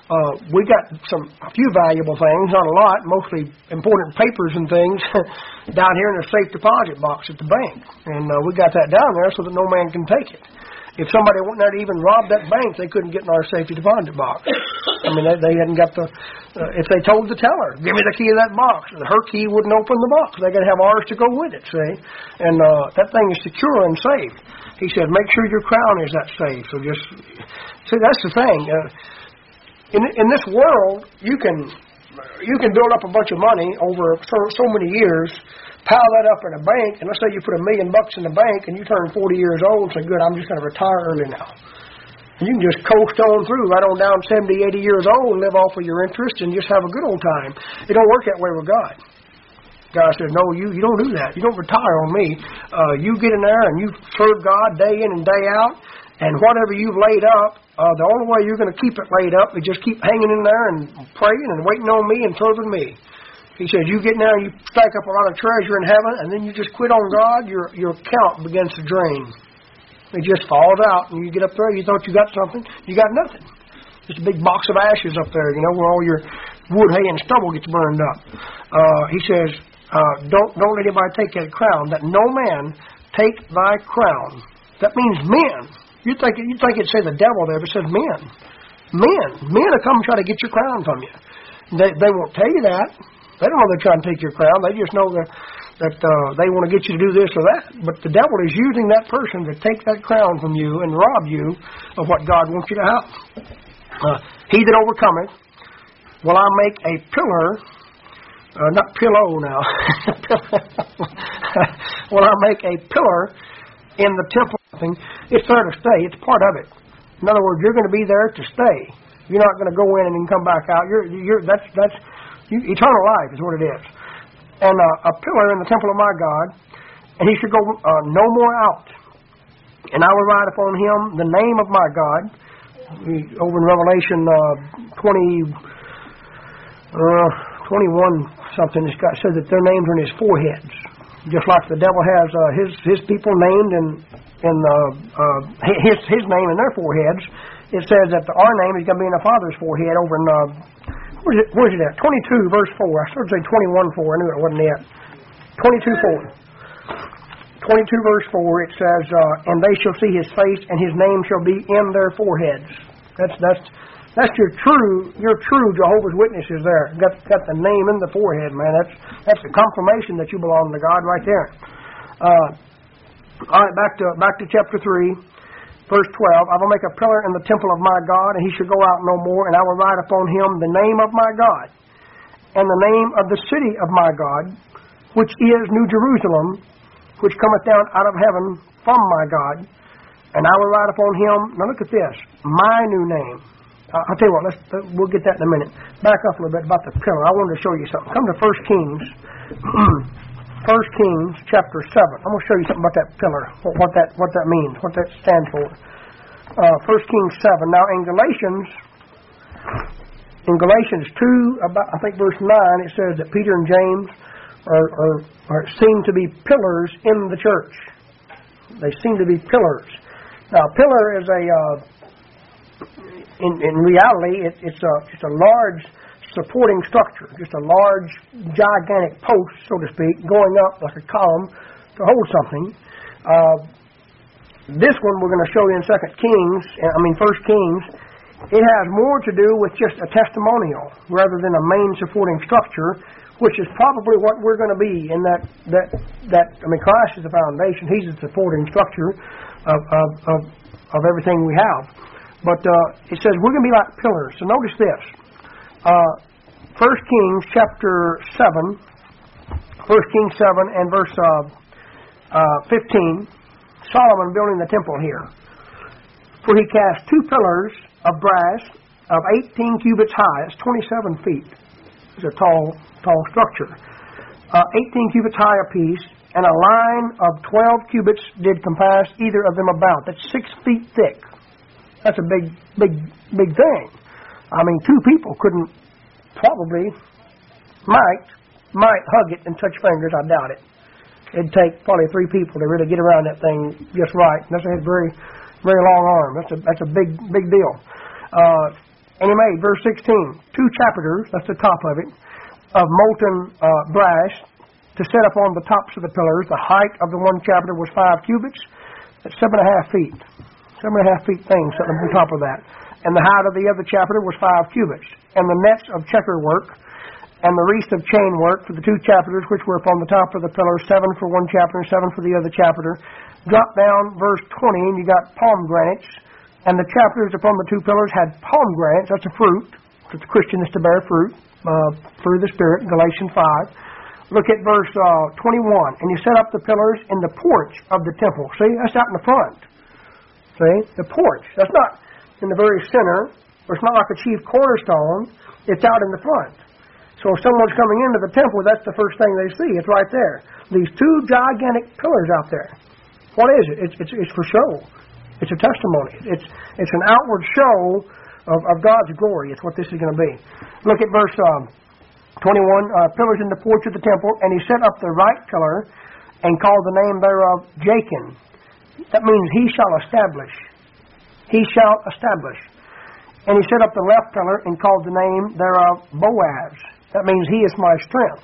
We got a few valuable things, not a lot, mostly important papers and things down here in the safe deposit box at the bank. And we got that down there so that no man can take it. If somebody went there to even rob that bank, they couldn't get in our safety deposit box. I mean, they hadn't got the... if they told the teller, give me the key of that box, her key wouldn't open the box. They got to have ours to go with it, see? And that thing is secure and safe. He said, make sure your crown is that safe. So just... See, that's the thing. In this world, you can build up a bunch of money over so many years, pile that up in a bank, and let's say you put $1 million in the bank and you turn 40 years old and say, good, I'm just going to retire early now. And you can just coast on through, right on down 70, 80 years old and live off of your interest and just have a good old time. It don't work that way with God. God says, no, you don't do that. You don't retire on me. You get in there and you serve God day in and day out, and whatever you've laid up, the only way you're going to keep it laid up is just keep hanging in there and praying and waiting on me and serving me. He says, you get in there and you stack up a lot of treasure in heaven, and then you just quit on God, your account begins to drain. It just falls out, and you get up there, you thought you got something, you got nothing. Just a big box of ashes up there, you know, where all your wood, hay, and stubble gets burned up. He says, don't let anybody take that crown, that no man take thy crown. That means men. You'd think it'd say the devil there, but it says men. Men will come and try to get your crown from you. They won't tell you that. They don't know they're trying to take your crown. They just know that they want to get you to do this or that. But the devil is using that person to take that crown from you and rob you of what God wants you to have. He that overcometh will I make a pillar, not pillow now. Will I make a pillar in the temple? It's there to stay. It's part of it. In other words, you're going to be there to stay. You're not going to go in and then come back out. That's eternal life is what it is. And a pillar in the temple of my God, and he should go no more out. And I will write upon him the name of my God. Over in Revelation 21 something, it says that their names are in his foreheads. Just like the devil has his people named in his name in their foreheads, it says that our name is going to be in the Father's forehead over in, where's it at? 22 verse 4. I started to say 21 4. I knew it wasn't it. 22 4. 22 verse 4, it says, and they shall see his face, and his name shall be in their foreheads. That's your true Jehovah's Witnesses there. Got the name in the forehead, man. That's the confirmation that you belong to God right there. All right, back to chapter 3, verse 12. I will make a pillar in the temple of my God, and he shall go out no more, and I will write upon him the name of my God, and the name of the city of my God, which is New Jerusalem, which cometh down out of heaven from my God, and I will write upon him, now look at this, my new name. I'll tell you what, we'll get that in a minute. Back up a little bit about the pillar. I wanted to show you something. Come to 1 Kings, 1 Kings chapter 7. I'm going to show you something about that pillar, what that means, what that stands for. 1 Kings 7. Now in Galatians 2, about I think verse 9, it says that Peter and James are seem to be pillars in the church. They seem to be pillars. Now, a pillar is in reality, it's just a large supporting structure, just a large, gigantic post, so to speak, going up like a column to hold something. This one we're going to show you in 1 Kings. It has more to do with just a testimonial rather than a main supporting structure, which is probably what we're going to be in that. Christ is the foundation; He's the supporting structure of everything we have. But it says we're going to be like pillars. So notice this: 1 Kings chapter 7, 1 Kings 7 and verse 15. Solomon building the temple here, for he cast 2 pillars of brass of 18 cubits high. It's 27 feet. It's a tall structure. 18 cubits high apiece, and a line of 12 cubits did compass either of them about. That's 6 feet thick. That's a big thing. I mean, 2 people couldn't might hug it and touch fingers. I doubt it. It'd take probably 3 people to really get around that thing just right. And that's a very, very long arm. That's a big deal. And he made, verse 16, 2 chapiters, that's the top of it, of molten brass to set up on the tops of the pillars. The height of the one chapiter was 5 cubits. That's 7.5 feet. 7.5 feet thing sitting on top of that. And the height of the other chapiter was 5 cubits. And the nets of checker work and the wreath of chain work for the 2 chapiters which were upon the top of the pillars, 7 for one chapiter and 7 for the other chapiter. Drop down verse 20 and you got pomegranates. And the chapiters upon the 2 pillars had pomegranates. That's a fruit. The Christian is to bear fruit. Fruit of the Spirit, Galatians 5. Look at verse 21. And you set up the pillars in the porch of the temple. See, that's out in the front. See, the porch. That's not in the very center. It's not like a chief cornerstone. It's out in the front. So if someone's coming into the temple, that's the first thing they see. It's right there. These 2 gigantic pillars out there. What is it? It's for show. It's a testimony. It's an outward show of God's glory. It's what this is going to be. Look at verse 21. Pillars in the porch of the temple, and he set up the right pillar and called the name thereof Jachin. That means he shall establish. He shall establish. And he set up the left pillar and called the name thereof Boaz. That means he is my strength.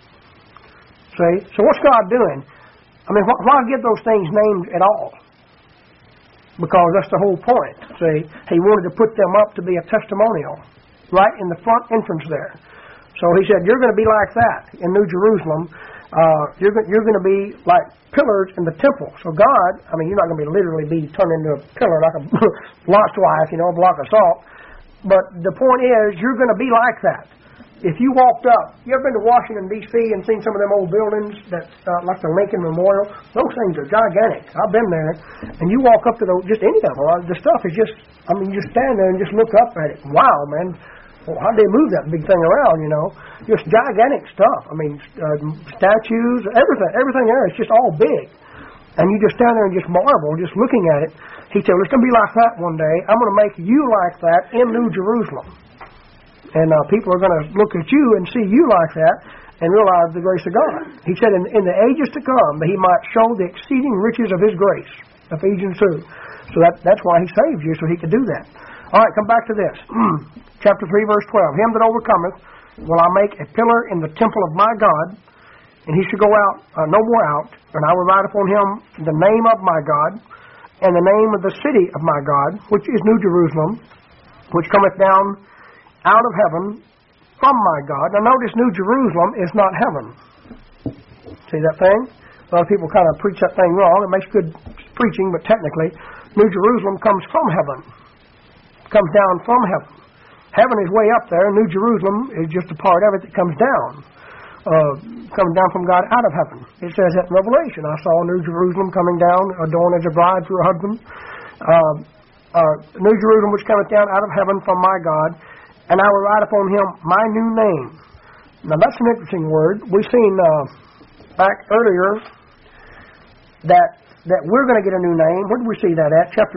See? So what's God doing? I mean, why give those things names at all? Because that's the whole point. See, he wanted to put them up to be a testimonial, right in the front entrance there. So he said, you're going to be like that in New Jerusalem. You're going to be like pillars in the temple. So God, I mean, you're not going to literally be turned into a pillar like a Lot's wife, a block of salt. But the point is, you're going to be like that. If you walked up, you ever been to Washington, D.C. and seen some of them old buildings that like the Lincoln Memorial? Those things are gigantic. I've been there. And you walk up to those, just any of them. The stuff is just, you just stand there and just look up at it. Wow, man. Well, how do they move that big thing around, Just gigantic stuff. Statues, everything there is just all big. And you just stand there and just marvel, just looking at it. He said, it's going to be like that one day. I'm going to make you like that in New Jerusalem. And people are going to look at you and see you like that and realize the grace of God. He said, in the ages to come, that he might show the exceeding riches of his grace. Ephesians 2. So that's why he saved you, so he could do that. All right, come back to this. Chapter 3, verse 12. Him that overcometh will I make a pillar in the temple of my God, and he shall go out, no more out, and I will write upon him the name of my God, and the name of the city of my God, which is New Jerusalem, which cometh down out of heaven from my God. Now notice New Jerusalem is not heaven. See that thing? A lot of people kind of preach that thing wrong. It makes good preaching, but technically, New Jerusalem comes from heaven. It comes down from heaven. Heaven is way up there, and New Jerusalem is just a part of it that comes down. Comes down from God out of heaven. It says that in Revelation. I saw New Jerusalem coming down, adorned as a bride for her husband. New Jerusalem which cometh down out of heaven from my God, and I will write upon him my new name. Now that's an interesting word. We've seen back earlier that we're going to get a new name. Where did we see that at? Chapter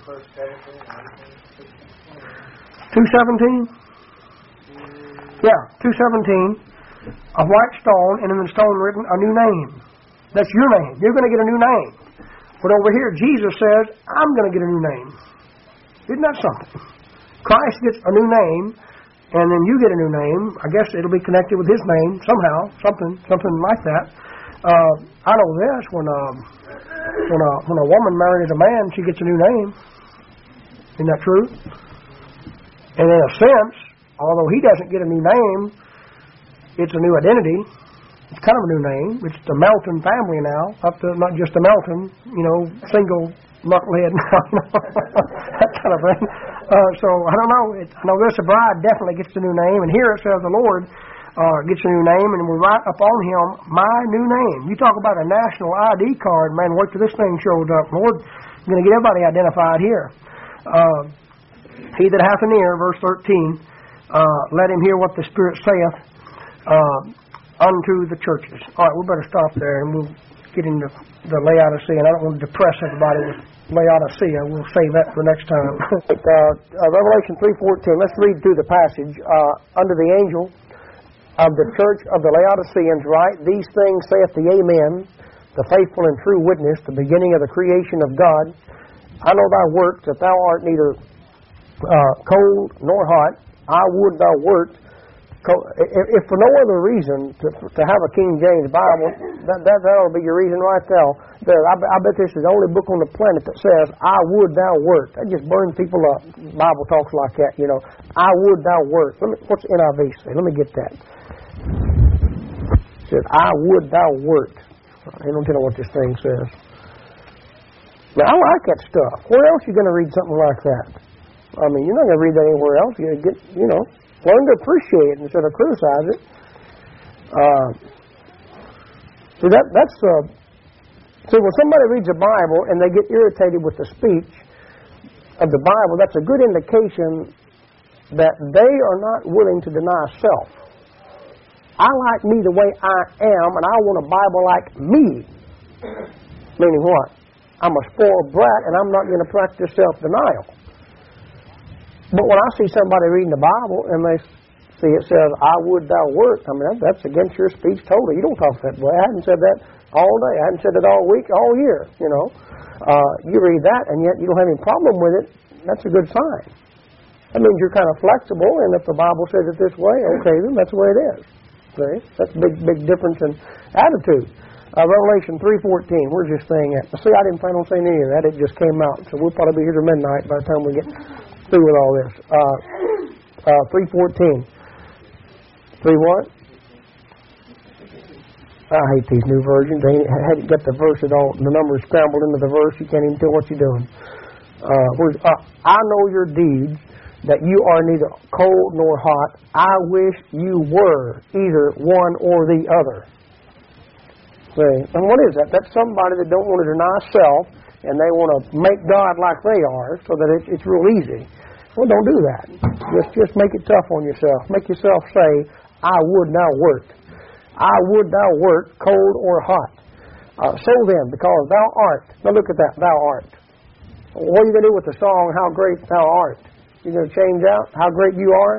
2? 2:17? Yeah, 2:17. A white stone, and in the stone written a new name. That's your name. You're going to get a new name. But over here, Jesus says, I'm going to get a new name. Isn't that something? Christ gets a new name, and then you get a new name. I guess it'll be connected with his name somehow, something like that. I know this, when a woman marries a man, she gets a new name. Isn't that true? And in a sense, although he doesn't get a new name, it's a new identity. It's kind of a new name. It's the Melton family now, up to not just the Melton, single knucklehead now, that kind of thing. So I don't know. I know this bride definitely gets the new name, and here it says the Lord gets a new name, and we write upon him my new name. You talk about a national ID card, man. Wait till this thing shows up. Lord, you're going to get everybody identified here. He that hath an ear, verse 13, let him hear what the Spirit saith unto the churches. All right, we better stop there, and we'll get into the Laodicea. And I don't want to depress everybody with Laodicea. We'll save that for next time. Revelation 3:14. Let's read through the passage. Unto the angel of the church of the Laodiceans write, these things saith the Amen, the faithful and true witness, the beginning of the creation of God. I know thy works, that thou art neither cold nor hot. I would thou wert. If for no other reason to have a King James Bible, that ought to be your reason right there. I bet this is the only book on the planet that says, I would thou wert. That just burns people up. The Bible talks like that, you know. I would thou wert. What's NIV say? Let me get that. It says, I would thou wert. I don't know what this thing says. Now, I like that stuff. Where else are you going to read something like that? I mean, you're not going to read that anywhere else. You get, learn to appreciate it instead of criticize it. See, when somebody reads the Bible and they get irritated with the speech of the Bible, that's a good indication that they are not willing to deny self. I like me the way I am, and I want a Bible like me. Meaning what? I'm a spoiled brat, and I'm not going to practice self-denial. But when I see somebody reading the Bible and they see it says, I would thou wert, I mean, that's against your speech totally. You don't talk that way. I hadn't said that all day. I hadn't said it all week, all year, You read that, and yet you don't have any problem with it. That's a good sign. That means you're kind of flexible, and if the Bible says it this way, okay, then that's the way it is. See? That's a big difference in attitude. Revelation 3:14, where's this thing at? See, I didn't plan on saying any of that. It just came out. So we'll probably be here till midnight by the time we get through with all this. 3:14. 3 what? I hate these new versions. They hadn't got the verse at all. The numbers scrambled into the verse. You can't even tell what you're doing. I know your deeds, that you are neither cold nor hot. I wish you were either one or the other. See? And what is that? That's somebody that don't want to deny self, and they want to make God like they are, so that it's real easy. Well, don't do that. Just make it tough on yourself. Make yourself say, I would thou wert. I would thou wert, cold or hot. So then, because thou art. Now look at that, thou art. What are you going to do with the song, How Great Thou Art? You going to change out how great you are?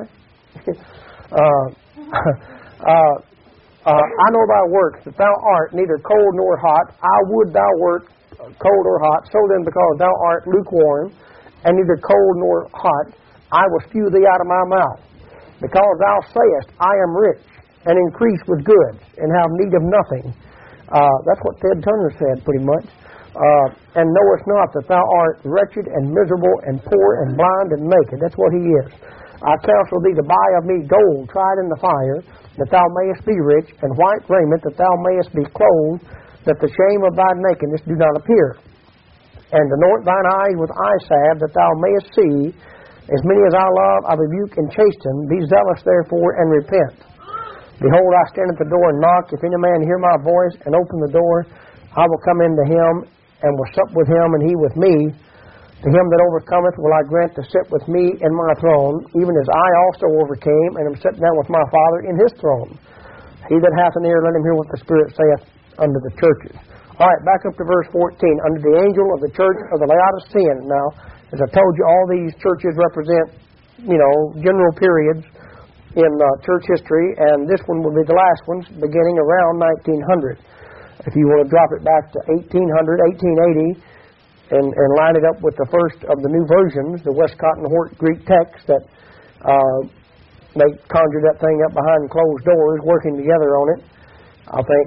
I know thy works, that thou art neither cold nor hot. I would thou wert cold or hot. So then, because thou art lukewarm, and neither cold nor hot, I will spew thee out of my mouth. Because thou sayest, I am rich, and increase with goods, and have need of nothing. That's what Ted Turner said, pretty much. And knowest not that thou art wretched and miserable and poor and blind and naked. That's what he is. I counsel thee to buy of me gold tried in the fire, that thou mayest be rich, and white raiment, that thou mayest be clothed, that the shame of thy nakedness do not appear. And anoint thine eyes with eye salve, that thou mayest see. As many as I love, I rebuke and chasten. Be zealous therefore, and repent. Behold, I stand at the door and knock. If any man hear my voice and open the door, I will come into him, and will sup with him, and he with me. To him that overcometh will I grant to sit with me in my throne, even as I also overcame, and am set down with my Father in his throne. He that hath an ear, let him hear what the Spirit saith unto the churches. All right, back up to verse 14. Unto the angel of the church of the Laodicean. Now, as I told you, all these churches represent, general periods in church history, and this one will be the last one, beginning around 1900. If you want to drop it back to 1800, 1880, and line it up with the first of the new versions, the Westcott and Hort Greek text that they conjured that thing up behind closed doors, working together on it. I think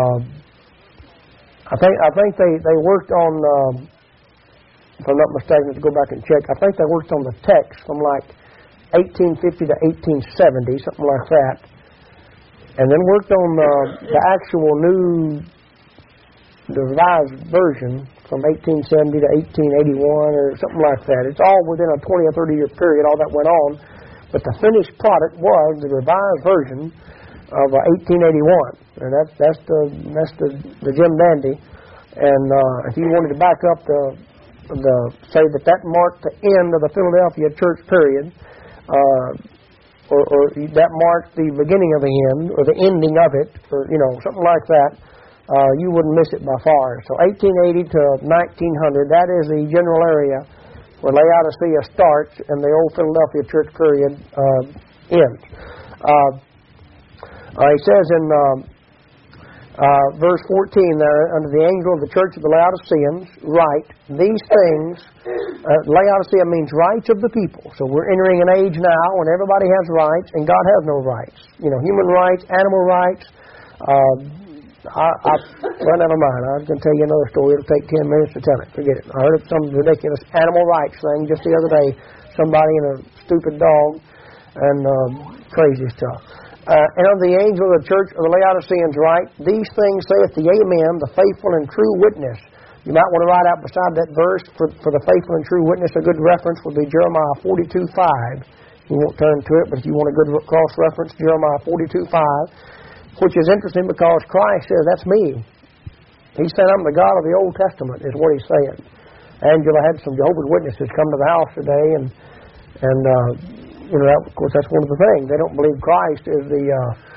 they worked on, if I'm not mistaken, to go back and check. I think they worked on the text from like 1850 to 1870, something like that, and then worked on the actual the revised version from 1870 to 1881 or something like that. It's all within a 20 or 30 year period, all that went on. But the finished product was the revised version of 1881. And that's the Jim Dandy. And if you wanted to back up say that marked the end of the Philadelphia church period, or that marked the beginning of the end, or the ending of it, or something like that, you wouldn't miss it by far. So 1880 to 1900, that is the general area where Laodicea starts and the old Philadelphia church period ends. He says in verse 14 there, unto the angel of the church of the Laodiceans, write, these things Laodicea means rights of the people. So we're entering an age now when everybody has rights and God has no rights. Human rights, animal rights. Well, never mind. I was going to tell you another story. It'll take 10 minutes to tell it. Forget it. I heard of some ridiculous animal rights thing just the other day. Somebody and a stupid dog and crazy stuff. And of the angel of the church of the Laodiceans write, these things saith the Amen, the faithful and true witness. You might want to write out beside that verse for the faithful and true witness. A good reference would be Jeremiah 42:5. You won't turn to it, but if you want a good cross-reference, Jeremiah 42:5, which is interesting because Christ says, that's me. He said, I'm the God of the Old Testament, is what he's saying. Angela had some Jehovah's Witnesses come to the house today, and of course, that's one of the things. They don't believe Christ is the,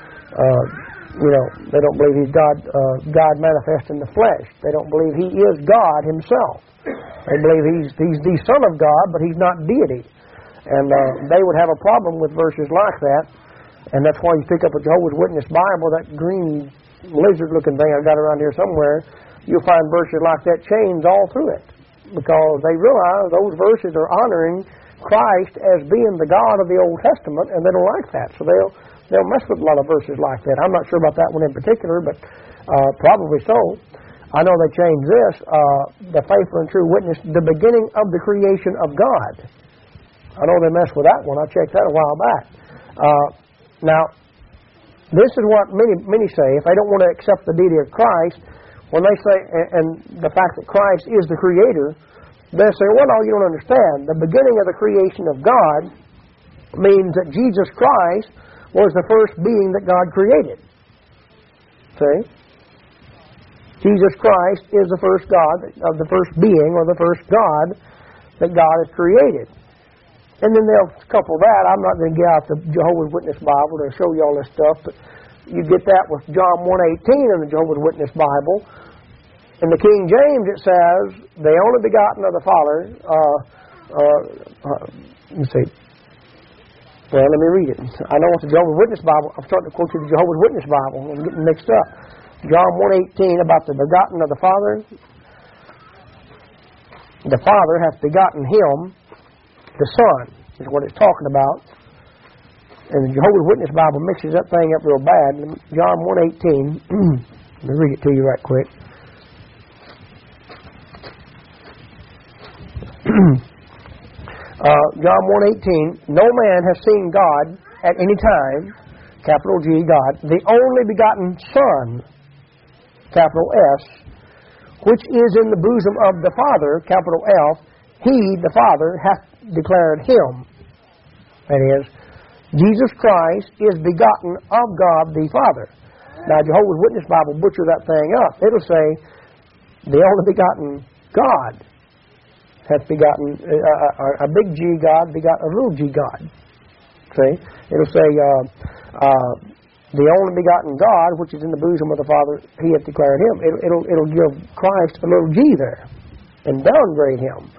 they don't believe he's God manifest in the flesh. They don't believe he is God himself. They believe he's the Son of God, but he's not deity. And they would have a problem with verses like that. And that's why you pick up a Jehovah's Witness Bible, that green lizard-looking thing I've got around here somewhere, you'll find verses like that chains all through it. Because they realize those verses are honoring Christ as being the God of the Old Testament, and they don't like that. So they'll mess with a lot of verses like that. I'm not sure about that one in particular, but probably so. I know they changed this, the faithful and true witness, the beginning of the creation of God. I know they messed with that one. I checked that a while back. Now, this is what many say. If they don't want to accept the deity of Christ, when they say, and the fact that Christ is the Creator, they say, well, no, you don't understand. The beginning of the creation of God means that Jesus Christ was the first being that God created. See? Jesus Christ is the first God, the first being, or the first God that God has created. And then they'll couple that. I'm not going to get out the Jehovah's Witness Bible to show you all this stuff, but you get that with John 1:18 in the Jehovah's Witness Bible. In the King James it says, the only begotten of the Father, let me see. Well, let me read it. I know it's the Jehovah's Witness Bible. I'm starting to quote you the Jehovah's Witness Bible. I'm getting mixed up. John 1:18 about the begotten of the Father. The Father hath begotten him, the Son, is what it's talking about. And the Jehovah's Witness Bible mixes that thing up real bad. John 1:18. Let me read it to you right quick. John 1:18, no man has seen God at any time, capital G, God, the only begotten Son, capital S, which is in the bosom of the Father, capital F, he, the Father, hath declared him. That is, Jesus Christ is begotten of God the Father. Now, Jehovah's Witness Bible butcher that thing up. It'll say, the only begotten God hath begotten, a big G God begot a little G God. See? It'll say, the only begotten God, which is in the bosom of the Father, he hath declared him. It'll give Christ a little G there and downgrade him.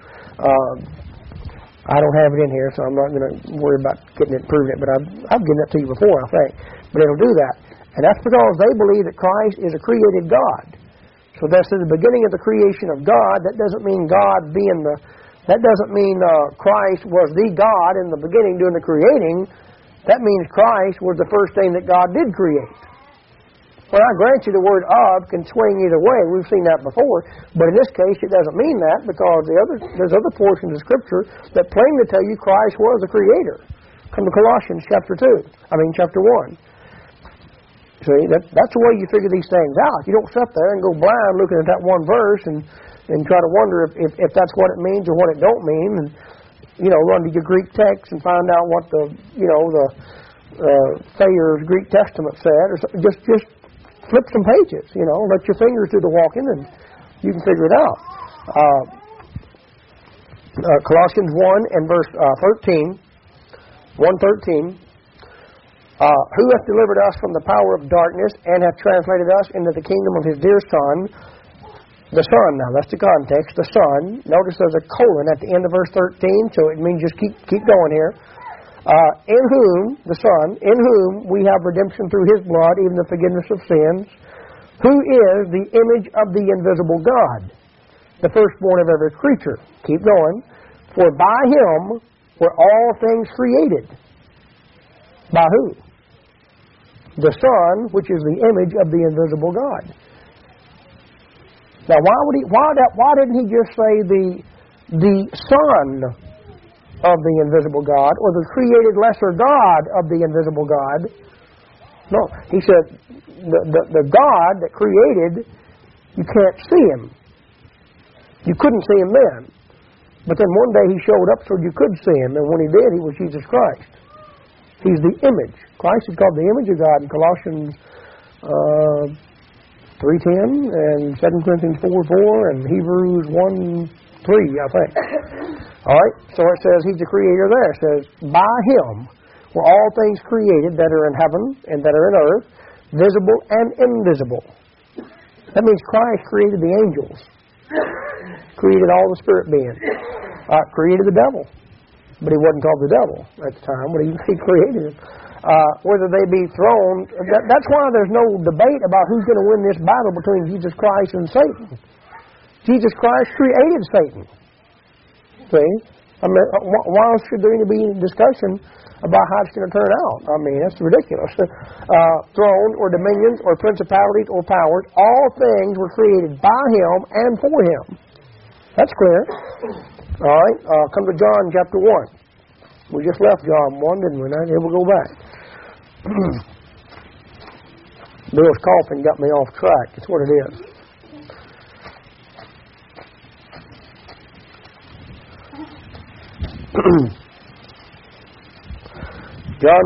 I don't have it in here, so I'm not going to worry about getting it, proving it, but I've given it to you before, I think. But it'll do that. And that's because they believe that Christ is a created God. So that's the beginning of the creation of God. That doesn't mean God being that doesn't mean Christ was the God in the beginning doing the creating. That means Christ was the first thing that God did create. Well, I grant you the word of can swing either way. We've seen that before. But in this case, it doesn't mean that because there's other portions of Scripture that plainly tell you Christ was the creator. Come to Colossians chapter 1. See, that's the way you figure these things out. You don't sit there and go blind looking at that one verse and try to wonder if that's what it means or what it don't mean, and run to your Greek text and find out what the Thayer's Greek Testament said, or just flip some pages. Let your fingers do the walking, and you can figure it out. Colossians 1 and verse 13, 1:13. Who hath delivered us from the power of darkness and hath translated us into the kingdom of his dear Son. The Son, now that's the context, the Son. Notice there's a colon at the end of verse 13, so it means just keep going here. In whom, the Son, in whom we have redemption through his blood, even the forgiveness of sins, who is the image of the invisible God, the firstborn of every creature. Keep going. For by Him were all things created. By who? The Son, which is the image of the invisible God. Now, why didn't He just say the Son of the invisible God, or the created lesser God of the invisible God? No, He said the God that created, you can't see Him. You couldn't see Him then. But then one day He showed up so you could see Him, and when He did, He was Jesus Christ. He's the image. Christ is called the image of God in Colossians 3:10 and 2 Corinthians 4:4 and Hebrews 1:3, I think. All right, so it says He's the creator there. It says, by Him were all things created that are in heaven and that are in earth, visible and invisible. That means Christ created the angels, created all the spirit beings, created the devil. But He wasn't called the devil at the time, but He created him. Whether they be thrown, that's why there's no debate about who's going to win this battle between Jesus Christ and Satan. Jesus Christ created Satan. See? I mean, why should there be any discussion about how it's going to turn out? I mean, that's ridiculous. Thrones or dominions or principalities or powers, all things were created by Him and for Him. That's clear. All right, come to John chapter 1. We just left John 1, didn't we? Now, here we'll go back. Bill's coughing got me off track. That's what it is. John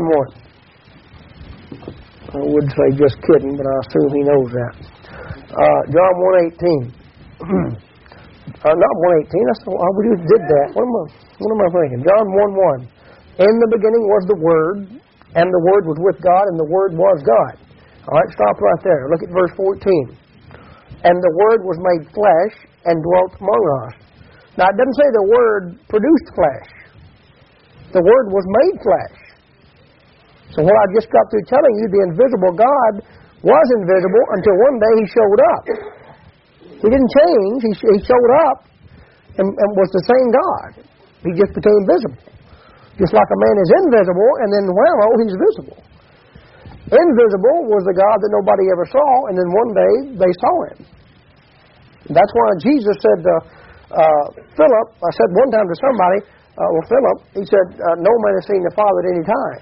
1. I would say just kidding, but I assume he knows that. John 1:18. Not 1:18. We just did that. What am I thinking? John 1:1. In the beginning was the Word, and the Word was with God, and the Word was God. All right, stop right there. Look at verse 14. And the Word was made flesh and dwelt among us. Now, it doesn't say the Word produced flesh. The Word was made flesh. So what I just got through telling you, the invisible God was invisible until one day He showed up. He didn't change. He showed up and was the same God. He just became visible. Just like a man is invisible, and then, He's visible. Invisible was the God that nobody ever saw, and then one day they saw Him. That's why Jesus said to Philip, I said one time to somebody, Philip, He said, no man has seen the Father at any time.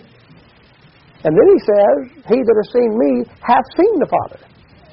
And then He says, he that has seen me hath seen the Father.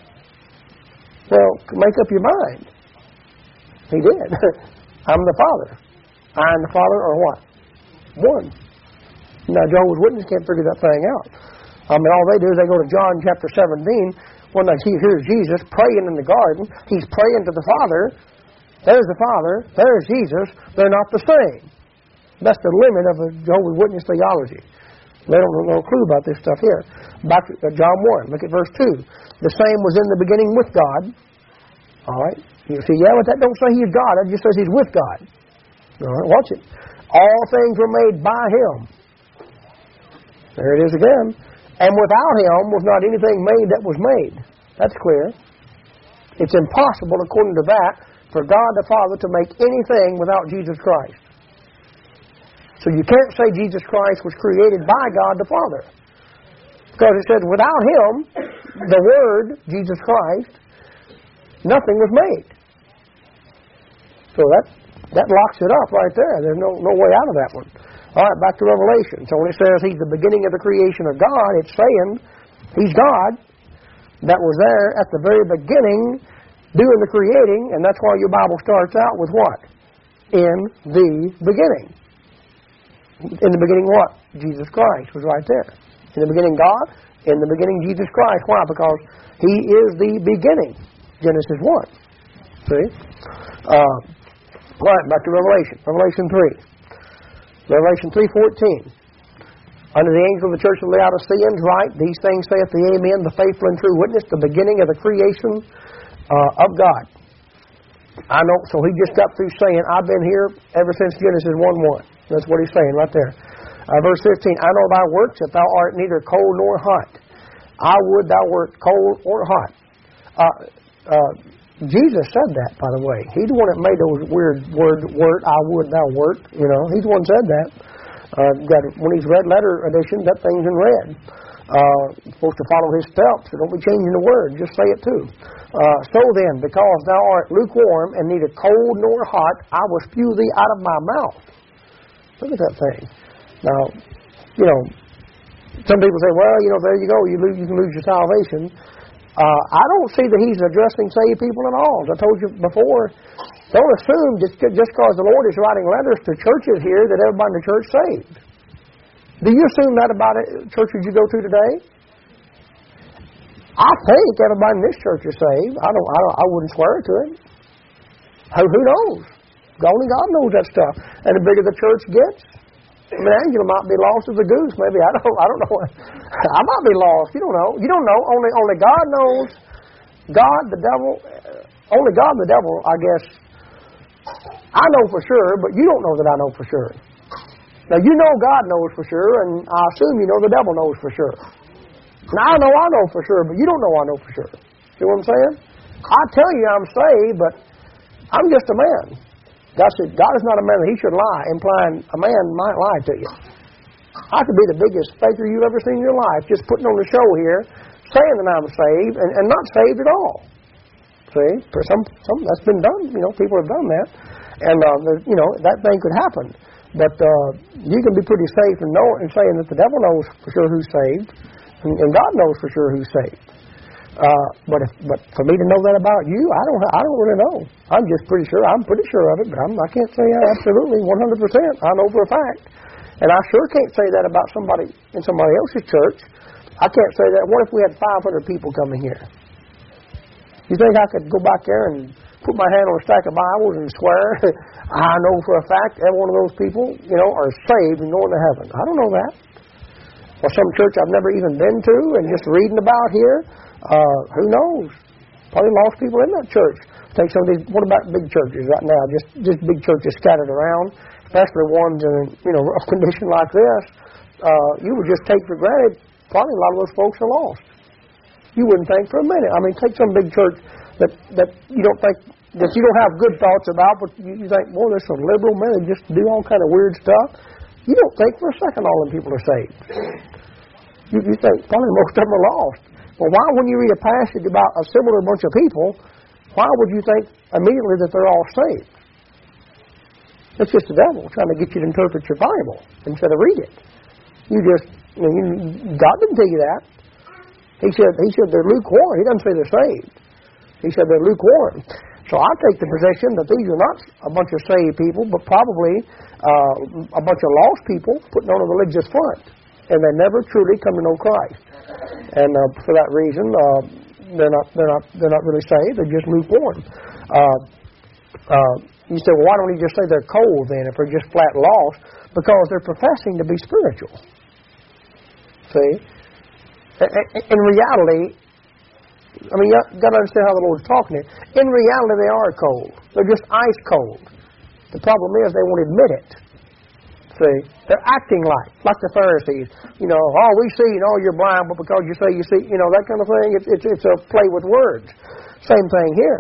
Well, make up your mind. He did. I'm the Father. I and the Father are what? One. Now, Jehovah's Witnesses can't figure that thing out. I mean, all they do is they go to John chapter 17. When they hear Jesus praying in the garden, He's praying to the Father. There's the Father. There's Jesus. They're not the same. That's the limit of a Jehovah's Witness theology. They don't have no clue about this stuff here. Back to John 1. Look at verse 2. The same was in the beginning with God. All right. You see, but that don't say He's God. It just says He's with God. All right, watch it. All things were made by Him. There it is again. And without Him was not anything made that was made. That's clear. It's impossible, according to that, for God the Father to make anything without Jesus Christ. So you can't say Jesus Christ was created by God the Father. Because it says, without Him, the Word, Jesus Christ, nothing was made. So that locks it up right there. There's no way out of that one. All right, back to Revelation. So when it says He's the beginning of the creation of God, it's saying He's God that was there at the very beginning doing the creating, and that's why your Bible starts out with what? In the beginning. In the beginning what? Jesus Christ was right there. In the beginning God, in the beginning Jesus Christ. Why? Because He is the beginning. Genesis 1. See? Right, back to Revelation. Revelation 3. Revelation 3:14. Unto the angel of the church of Laodiceans write, these things saith the Amen, the faithful and true witness, the beginning of the creation of God. I know, so he just got through saying, I've been here ever since Genesis 1:1. That's what he's saying right there. Verse 15, I know thy works, that thou art neither cold nor hot. I would thou wert cold or hot. Jesus said that, by the way. He's the one that made those weird word, I would, thou wert. He's the one that said that. Got one of these red letter editions, that thing's in red. Supposed to follow his steps, so don't be changing the word. Just say it too. So then, because thou art lukewarm and neither cold nor hot, I will spew thee out of my mouth. Look at that thing. Now, some people say, well, there you go, you can lose your salvation. I don't see that he's addressing saved people at all. As I told you before, don't assume just because the Lord is writing letters to churches here that everybody in the church saved. Do you assume that about it, churches you go to today? I think everybody in this church is saved. I wouldn't swear to it. Who knows? Only God knows that stuff. And the bigger the church gets, Angela might be lost as a goose. Maybe I don't know. I might be lost. You don't know. You don't know. Only God knows. God, the devil. Only God and the devil. I guess. I know for sure, but you don't know that I know for sure. Now you know God knows for sure, and I assume you know the devil knows for sure. Now I know for sure, but you don't know I know for sure. See what I'm saying? I tell you I'm saved, but I'm just a man. God said, God is not a man that he should lie, implying a man might lie to you. I could be the biggest faker you've ever seen in your life, just putting on the show here, saying that I'm saved, and not saved at all. See? For some that's been done. People have done that. And, that thing could happen. But you can be pretty safe in saying that the devil knows for sure who's saved, and God knows for sure who's saved. But for me to know that about you, I don't really know. I'm just pretty sure. I'm pretty sure of it, but I can't say absolutely 100%. I know for a fact, and I sure can't say that about somebody in somebody else's church. I can't say that. What if we had 500 people coming here? You think I could go back there and put my hand on a stack of Bibles and swear I know for a fact every one of those people, are saved and going to heaven? I don't know that. Or some church I've never even been to and just reading about here. Who knows? Probably lost people in that church. Take some of these. What about big churches right now? Just big churches scattered around, especially ones in a condition like this. You would just take for granted. Probably a lot of those folks are lost. You wouldn't think for a minute. I mean, take some big church that you don't think that you don't have good thoughts about, but you think, boy, there's some liberal men that just do all kind of weird stuff. You don't think for a second all them people are saved. You think probably most of them are lost. Well, why, when you read a passage about a similar bunch of people, why would you think immediately that they're all saved? It's just the devil trying to get you to interpret your Bible instead of read it. God didn't tell you that. He said they're lukewarm. He doesn't say they're saved. He said they're lukewarm. So I take the position that these are not a bunch of saved people, but probably a bunch of lost people putting on a religious front, and they never truly come to know Christ. And for that reason, they're not really saved. They're just lukewarm. You say, well, why don't you just say they're cold then if they're just flat lost? Because they're professing to be spiritual. See? In reality, I mean, you've got to understand how the Lord's talking here. In reality, they are cold. They're just ice cold. The problem is they won't admit it. See? They're acting like the Pharisees. We see, you're blind, but because you say you see, that kind of thing. It's a play with words. Same thing here.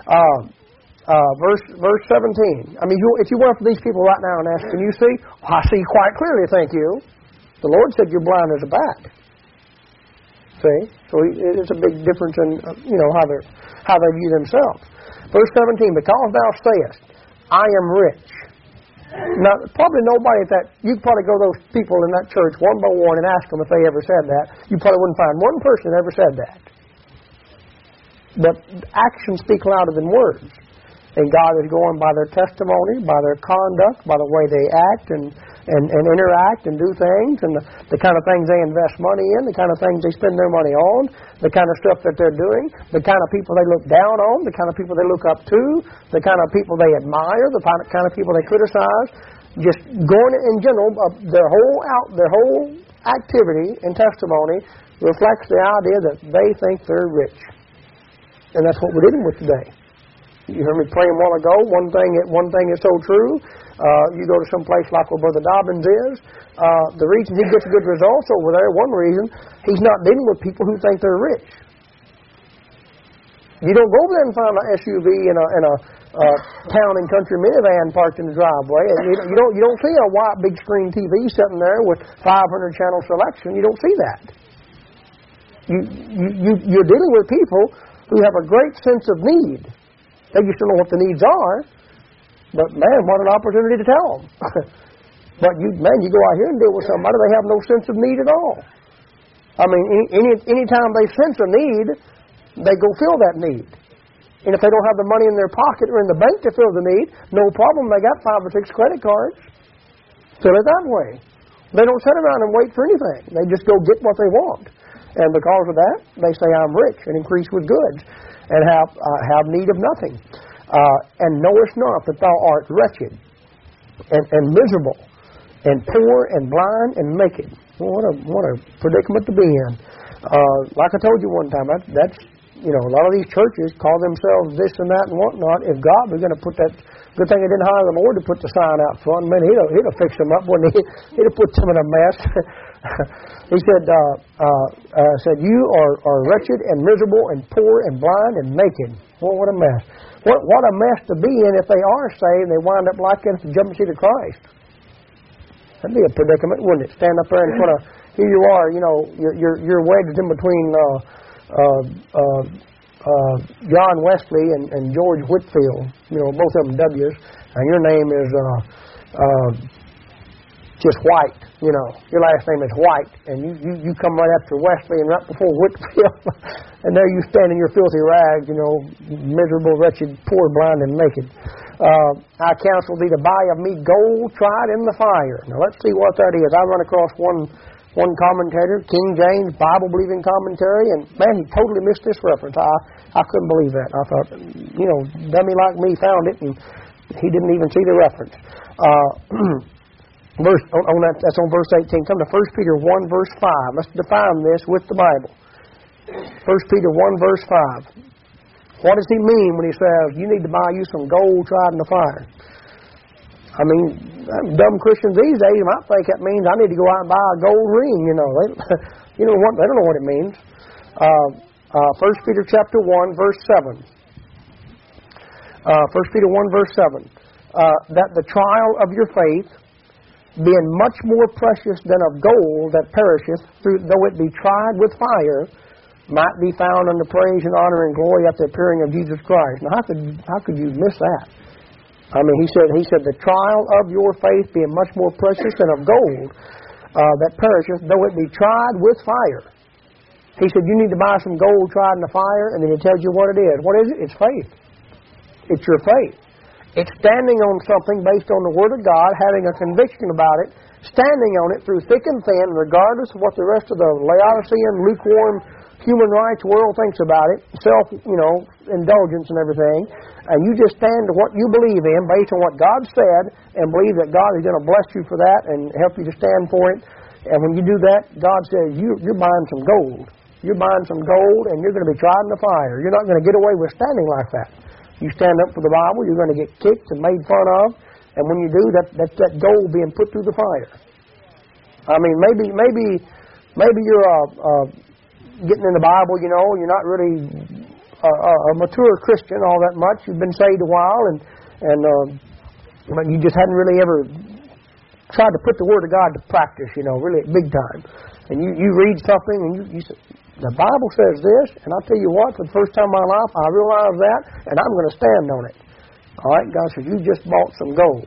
Verse 17. I mean, if you went for these people right now and asked, can you see? Oh, I see quite clearly, thank you. The Lord said you're blind as a bat. See? So it's a big difference in, how they view themselves. Verse 17, because thou sayest, I am rich. Now, probably nobody you could probably go to those people in that church one by one and ask them if they ever said that. You probably wouldn't find one person that ever said that. But actions speak louder than words. And God is going by their testimony, by their conduct, by the way they act and interact and do things, and the kind of things they invest money in, the kind of things they spend their money on, the kind of stuff that they're doing, the kind of people they look down on, the kind of people they look up to, the kind of people they admire, the kind of people they criticize. Just going in general, their whole activity and testimony reflects the idea that they think they're rich. And that's what we're dealing with today. You heard me praying a while ago. One thing is so true. You go to some place like where Brother Dobbins is. The reason he gets good results over there, one reason, he's not dealing with people who think they're rich. You don't go over there and find an SUV and a town and country minivan parked in the driveway. And you don't see a white big screen TV sitting there with 500 channel selection. You don't see that. You're dealing with people who have a great sense of need. They just don't know what the needs are. But man, what an opportunity to tell them. But you go out here and deal with somebody, they have no sense of need at all. I mean, any time they sense a need, they go fill that need. And if they don't have the money in their pocket or in the bank to fill the need, no problem. They got 5 or 6 credit cards. Fill it that way. They don't sit around and wait for anything. They just go get what they want. And because of that, they say, I'm rich and increase with goods and have need of nothing. And knowest not that thou art wretched and miserable and poor and blind and naked. Well, what a predicament to be in. Like I told you one time, that's a lot of these churches call themselves this and that and whatnot. If God was going to put that, good thing they didn't hire the Lord to put the sign out front. Man, he'd have fixed them up, wouldn't he? He'd have put them in a mess. He said, you are wretched and miserable and poor and blind and naked. Well, what a mess. What a mess to be in if they are saved and they wind up like that at the judgment seat of Christ. That'd be a predicament, wouldn't it? Stand up there in front of, here you are, you're wedged in between John Wesley and George Whitefield, both of them W's, and your name is just White, your last name is White, and you come right after Wesley and right before Whitefield, and there you stand in your filthy rags, miserable, wretched, poor, blind, and naked. I counsel thee to buy of me gold tried in the fire. Now let's see what that is. I run across one commentator, King James Bible-believing commentary, and man, he totally missed this reference. I couldn't believe that. I thought, dummy like me found it, and he didn't even see the reference. That's on verse 18. Come to 1 Peter 1, verse 5. Let's define this with the Bible. 1 Peter 1, verse 5. What does he mean when he says, you need to buy you some gold tried in the fire? I mean, dumb Christians these days might think that means I need to go out and buy a gold ring, They don't know what it means. 1 Peter chapter 1, verse 7. 1 Peter 1, verse 7. That the trial of your faith, being much more precious than of gold that perisheth, though it be tried with fire, might be found unto praise and honor and glory at the appearing of Jesus Christ. Now, how could you miss that? I mean, he said, the trial of your faith being much more precious than of gold that perisheth, though it be tried with fire. He said, you need to buy some gold tried in the fire, and then he tells you what it is. What is it? It's faith. It's your faith. It's standing on something based on the Word of God, having a conviction about it, standing on it through thick and thin, regardless of what the rest of the Laodicean, lukewarm, human rights world thinks about it, self-indulgence and everything, and you just stand to what you believe in based on what God said and believe that God is going to bless you for that and help you to stand for it. And when you do that, God says, you're buying some gold. You're buying some gold and you're going to be tried in the fire. You're not going to get away with standing like that. You stand up for the Bible, you're going to get kicked and made fun of, and when you do, that's that gold being put through the fire. I mean, maybe you're getting in the Bible, you're not really a mature Christian all that much. You've been saved a while, but you just hadn't really ever tried to put the Word of God to practice, really big time. And you read something and you say, the Bible says this, and I'll tell you what, for the first time in my life, I realize that, and I'm going to stand on it. All right, God says, you just bought some gold,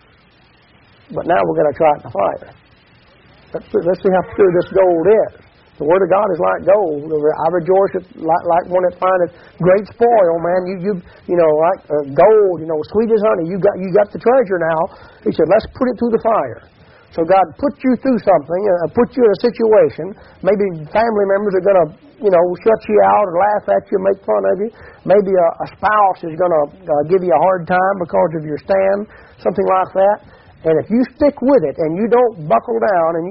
but now we're going to try it in the fire. Let's see how pure this gold is. The Word of God is like gold. I rejoice like one that findeth great spoil, man. Like gold, sweet as honey. You got the treasure now. He said, let's put it through the fire. So God put you through something, put you in a situation. Maybe family members are going to, shut you out or laugh at you, make fun of you. Maybe a spouse is going to give you a hard time because of your stand, something like that. And if you stick with it and you don't buckle down, and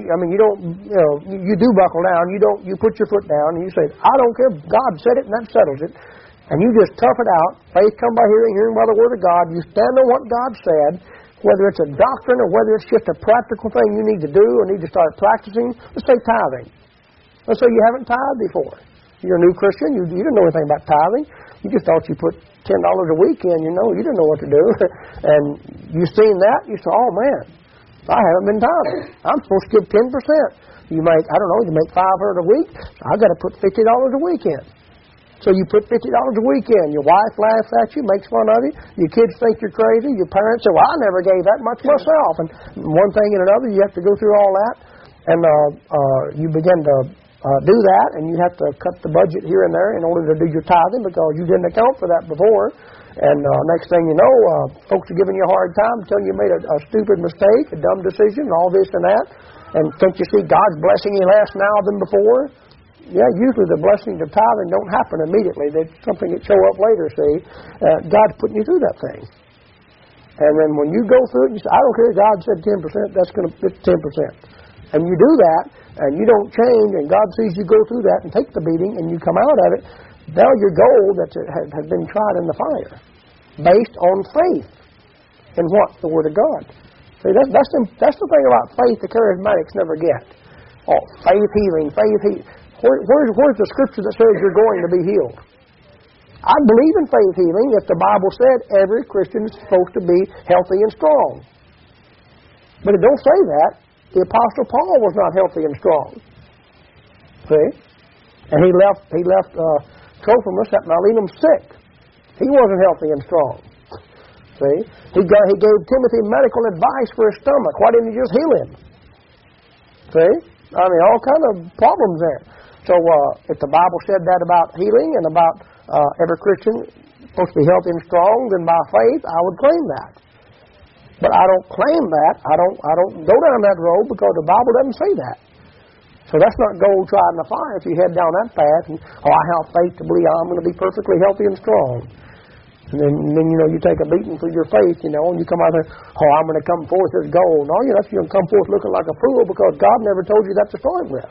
you do buckle down, you put your foot down and you say, I don't care, God said it and that settles it. And you just tough it out. Faith come by hearing, hearing by the Word of God. You stand on what God said, whether it's a doctrine or whether it's just a practical thing you need to do or need to start practicing. Let's say tithing. Let's say you haven't tithed before. You're a new Christian, you don't know anything about tithing. You just thought you put $10 a week in, you didn't know what to do. And you seen that, you said, oh man, I haven't been tithing. I'm supposed to give 10%. You make, you make $500 a week, so I've got to put $50 a week in. So you put $50 a week in. Your wife laughs at you, makes fun of you. Your kids think you're crazy. Your parents say, well, I never gave that much myself. And one thing and another, you have to go through all that. And you begin to do that, and you have to cut the budget here and there in order to do your tithing because you didn't account for that before. And next thing you know, folks are giving you a hard time, telling you made a stupid mistake, a dumb decision, all this and that. And can't you see God's blessing you less now than before? Yeah, usually the blessings of tithing don't happen immediately. There's something that show up later, see. God's putting you through that thing. And then when you go through it, you say, I don't care, God said 10%, it's 10%. And you do that, and you don't change, and God sees you go through that and take the beating, and you come out of it, now your gold that has been tried in the fire, based on faith in what? The Word of God. See, that's the thing about faith the charismatics never get. Oh, faith healing, faith healing. Where's the scripture that says you're going to be healed? I believe in faith healing if the Bible said every Christian is supposed to be healthy and strong. But it don't say that. The Apostle Paul was not healthy and strong. See? And he left Trophimus at Miletum sick. He wasn't healthy and strong. See? He gave Timothy medical advice for his stomach. Why didn't he just heal him? See? I mean, all kind of problems there. So if the Bible said that about healing and about every Christian supposed to be healthy and strong, then by faith I would claim that. But I don't claim that. I don't go down that road because the Bible doesn't say that. So that's not gold tried in the fire if you head down that path and, I have faith to believe I'm going to be perfectly healthy and strong. And then you take a beating for your faith, and you come out there, I'm going to come forth as gold. No, you're not going to come forth looking like a fool because God never told you that to start with.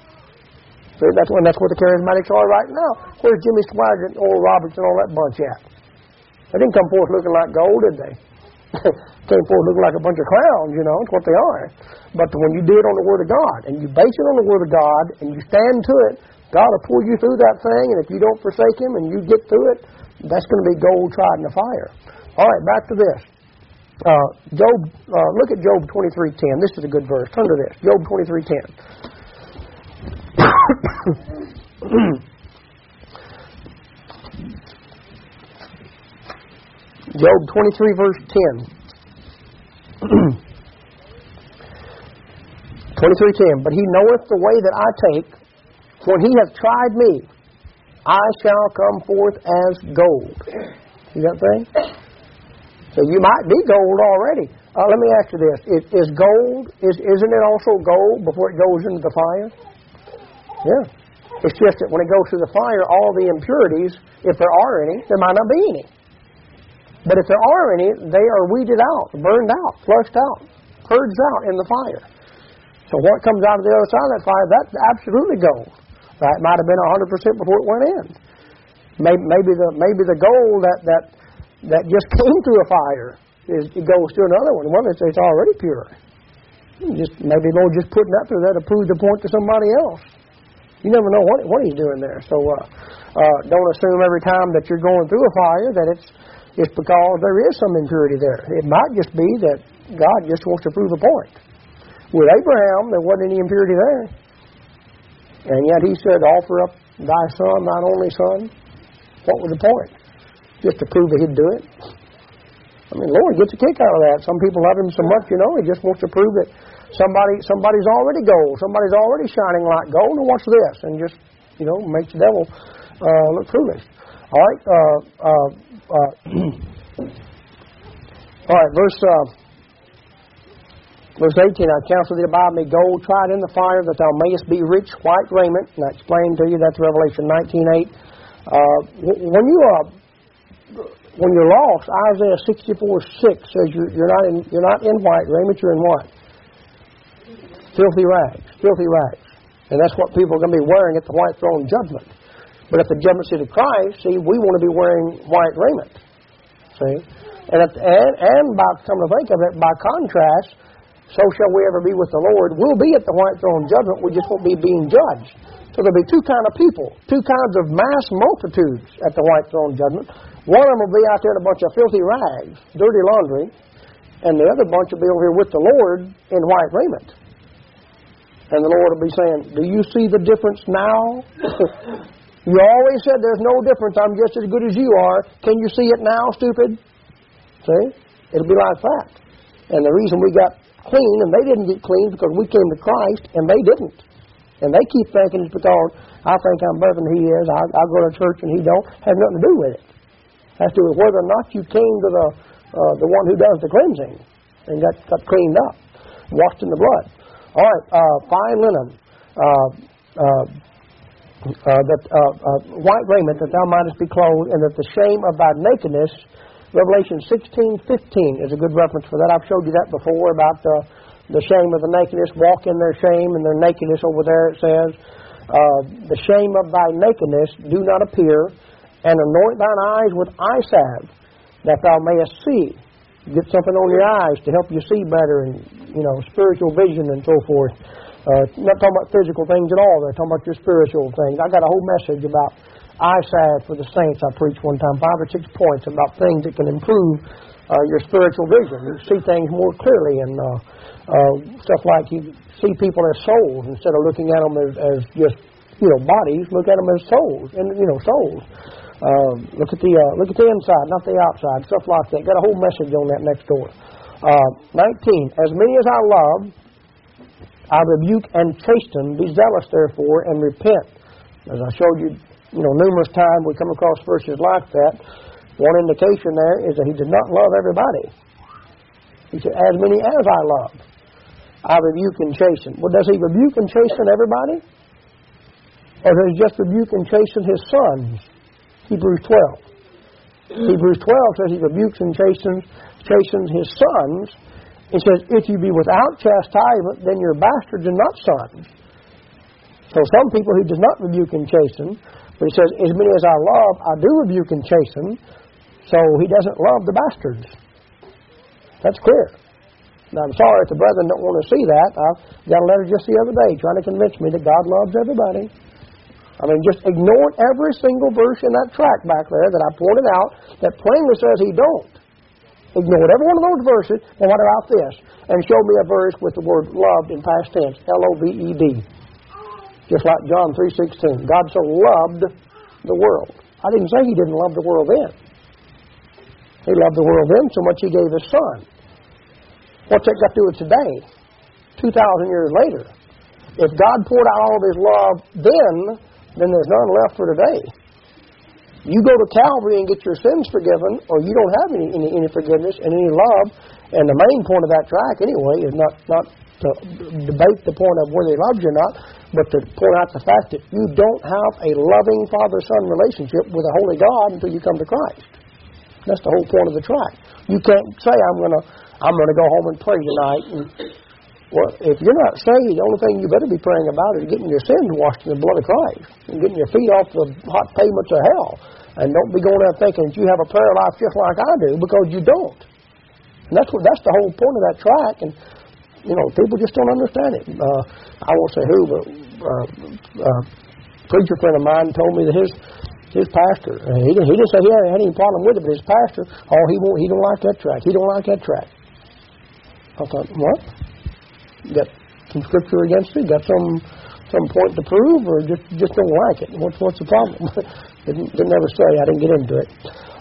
See, that's where the charismatics are right now. Where's Jimmy Swaggart and Oral Roberts and all that bunch at? They didn't come forth looking like gold, did they? Came forth looking like a bunch of clowns, it's what they are. But when you do it on the Word of God, and you base it on the Word of God, and you stand to it, God will pull you through that thing, and if you don't forsake Him and you get through it, that's going to be gold tried in the fire. All right, back to this. Job. Look at Job 23:10. This is a good verse. Turn to this. Job 23:10. Job 23 verse 10. 23:10. But he knoweth the way that I take. When he hath tried me, I shall come forth as gold. See that thing? So you might be gold already. Let me ask you this. Is gold, isn't it also gold before it goes into the fire? Yeah. It's just that when it goes through the fire, all the impurities, if there are any, there might not be any. But if there are any, they are weeded out, burned out, flushed out, purged out in the fire. So what comes out of the other side of that fire, that's absolutely gold. That might have been 100% before it went in. Maybe the gold that just came through a fire it goes to another one. Well, it's already pure. Maybe the Lord just putting that through there to prove the point to somebody else. You never know what He's doing there. So don't assume every time that you're going through a fire that it's because there is some impurity there. It might just be that God just wants to prove a point. With Abraham, there wasn't any impurity there. And yet He said, offer up thy son, thine only son. What was the point? Just to prove that He'd do it? I mean, Lord gets a kick out of that. Some people love Him so much, He just wants to prove that somebody's already gold. Somebody's already shining like gold. And what's this? And just, makes the devil look foolish. All right. All right, verse 18, I counsel thee to buy me gold tried in the fire, that thou mayest be rich, white raiment. And I explained to you that's Revelation 19:8. When you're lost, Isaiah 64:6 says you're not in white raiment. You're in what? Filthy rags. Filthy rags. And that's what people are going to be wearing at the white throne judgment. But at the judgment seat of Christ, see, we want to be wearing white raiment. See? And by come to think of it, by contrast, so shall we ever be with the Lord. We'll be at the white throne judgment. We just won't be being judged. So there'll be two kinds of people, two kinds of mass multitudes at the white throne judgment. One of them will be out there in a bunch of filthy rags, dirty laundry, and the other bunch will be over here with the Lord in white raiment. And the Lord will be saying, do you see the difference now? You always said there's no difference. I'm just as good as you are. Can you see it now, stupid? See? It'll be like that. And the reason we got clean and they didn't get clean because we came to Christ and they didn't. And they keep thinking it's because I think I'm better than he is. I go to church and he don't. Has nothing to do with it. It has to do with whether or not you came to the one who does the cleansing and got cleaned up, washed in the blood. All right, fine linen, white raiment, that thou mightest be clothed, and that the shame of thy nakedness. Revelation 16:15 is a good reference for that. I've showed you that before about the shame of the nakedness. Walk in their shame and their nakedness. Over there it says, the shame of thy nakedness do not appear, and anoint thine eyes with eye salve, that thou mayest see. Get something on your eyes to help you see better, and spiritual vision and so forth. Not talking about physical things at all. They're talking about your spiritual things. I got a whole message about eye salve for the saints. I preached one time, 5 or 6 points about things that can improve your spiritual vision. You see things more clearly, and stuff like you see people as souls instead of looking at them as just bodies. Look at them as souls, and souls. Look at the inside, not the outside. Stuff like that. Got a whole message on that next door. 19. As many as I love, I rebuke and chasten. Be zealous, therefore, and repent. As I showed you, numerous times we come across verses like that. One indication there is that he did not love everybody. He said, as many as I love, I rebuke and chasten. Well, does he rebuke and chasten everybody? Or does he just rebuke and chasten his sons? Hebrews 12. Hebrews 12 says he rebukes and chastens his sons. It says, if you be without chastisement, then you're bastards and not sons. So some people he does not rebuke and chasten, but he says, as many as I love, I do rebuke and chasten. So he doesn't love the bastards. That's clear. Now, I'm sorry if the brethren don't want to see that. I got a letter just the other day trying to convince me that God loves everybody. I mean, just ignore every single verse in that tract back there that I pointed out that plainly says he don't. Ignore every one of those verses, and what about this? And show me a verse with the word loved in past tense, L-O-V-E-D. Just like John 3:16. God so loved the world. I didn't say he didn't love the world then. He loved the world then so much he gave his son. What's that got to do with today? 2,000 years later. If God poured out all of his love then there's none left for today. You go to Calvary and get your sins forgiven, or you don't have any forgiveness and any love. And the main point of that tract, anyway, is not to debate the point of whether he loves you or not, but to point out the fact that you don't have a loving father-son relationship with a holy God until you come to Christ. That's the whole point of the tract. You can't say, I'm going to go home and pray tonight. And, well, if you're not saved, the only thing you better be praying about is getting your sins washed in the blood of Christ and getting your feet off the hot pavements of hell. And don't be going out thinking that you have a prayer life just like I do, because you don't. And that's the whole point of that tract. And people just don't understand it. I won't say who, but a preacher friend of mine told me that his pastor, he didn't say he had any problem with it, but his pastor, he don't like that tract. He don't like that tract. I thought, what? You got some scripture against it? Got some point to prove, or just don't like it? What's the problem? didn't ever say. I didn't get into it.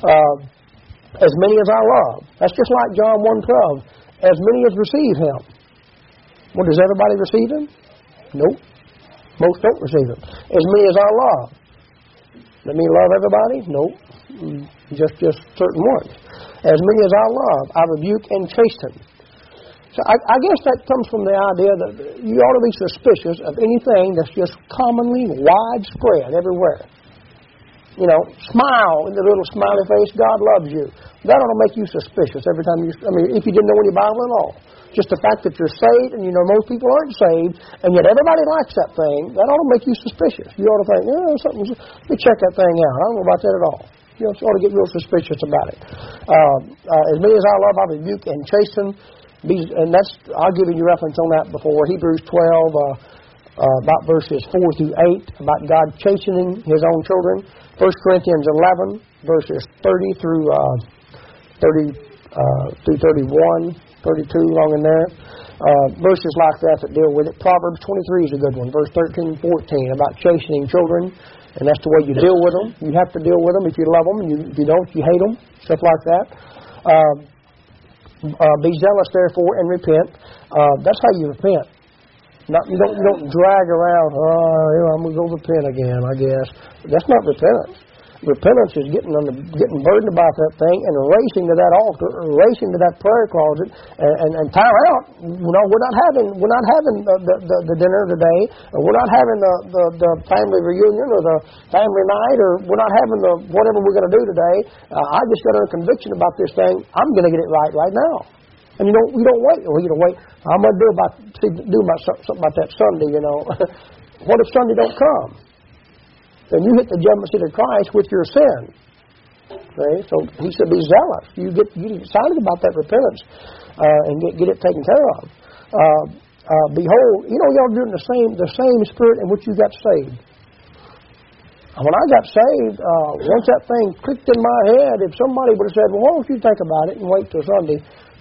As many as I love. That's just like John 1:12. As many as receive him. Well, does everybody receive him? Nope. Most don't receive him. As many as I love. Let me love everybody? Nope. Just certain ones. As many as I love, I rebuke and chasten. So I guess that comes from the idea that you ought to be suspicious of anything that's just commonly widespread everywhere. Smile in the little smiley face, God loves you. That ought to make you suspicious every time if you didn't know any Bible at all. Just the fact that you're saved and most people aren't saved, and yet everybody likes that thing, that ought to make you suspicious. You ought to think, let me check that thing out. I don't know about that at all. You ought to get real suspicious about it. As many as I love, I rebuke and chasten. And I've given you reference on that before. Hebrews 12, about verses 4 through 8, about God chastening His own children. 1 Corinthians 11, verses 30 through 31, 32, along in there. Verses like that deal with it. Proverbs 23 is a good one. Verse 13 and 14 about chastening children, and that's the way you deal with them. You have to deal with them if you love them, and if you don't, you hate them. Stuff like that. Be zealous, therefore, and repent. That's how you repent. You don't drag around. I'm going to go repent again, I guess. That's not repentance. Repentance is getting burdened about that thing and racing to that altar, or racing to that prayer closet, and time out. We're not having the dinner today, or we're not having the family reunion or the family night, or we're not having the whatever we're going to do today. I just got a conviction about this thing. I'm going to get it right now. And you don't wait. Well, you don't wait. I'm going to do something about that Sunday. What if Sunday don't come? Then you hit the judgment seat of Christ with your sin. Okay? So He said, be zealous. You get excited about that repentance and get it taken care of. Behold, y'all doing the same spirit in which you got saved. When I got saved, once that thing clicked in my head, if somebody would have said, well, why don't you think about it and wait till Sunday?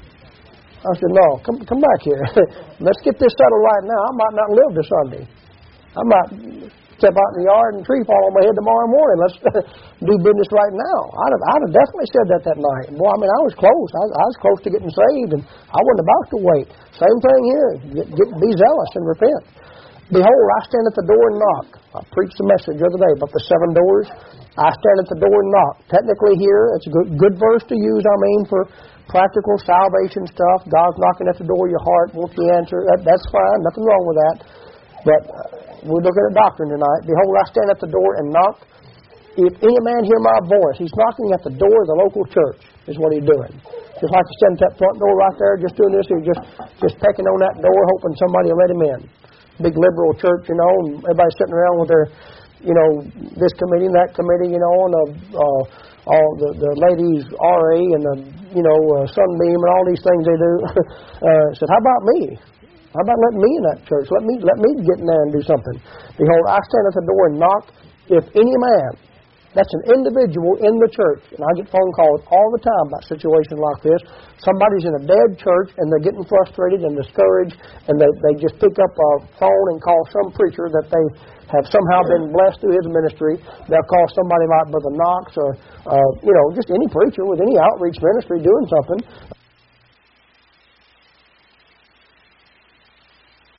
I said, no, come back here. Let's get this settled right now. I might not live to Sunday. I might step out in the yard and a tree fall on my head tomorrow morning. Let's do business right now. I'd have definitely said that night. Boy, I was close. I was close to getting saved, and I wasn't about to wait. Same thing here. Be zealous and repent. Behold, I stand at the door and knock. I preached a message the other day about the 7 doors. I stand at the door and knock. Technically here, it's a good verse to use, for practical salvation stuff. God's knocking at the door of your heart. Won't you answer? That's fine. Nothing wrong with that. But we're looking at doctrine tonight. Behold, I stand at the door and knock. If any man hear my voice, he's knocking at the door of the local church, is what he's doing. Just like to stand at that front door right there, just doing this, he's just pecking on that door, hoping somebody will let him in. Big liberal church, and everybody's sitting around with their, this committee and that committee, and all the ladies RA and the, Sunbeam and all these things they do. Said, how about me? How about letting me in that church? Let me get in there and do something. Behold, I stand at the door and knock. If any man, that's an individual in the church, and I get phone calls all the time about situations like this. Somebody's in a dead church, and they're getting frustrated and discouraged, and they just pick up a phone and call some preacher that they have somehow been blessed through his ministry. They'll call somebody like Brother Knox or, just any preacher with any outreach ministry doing something.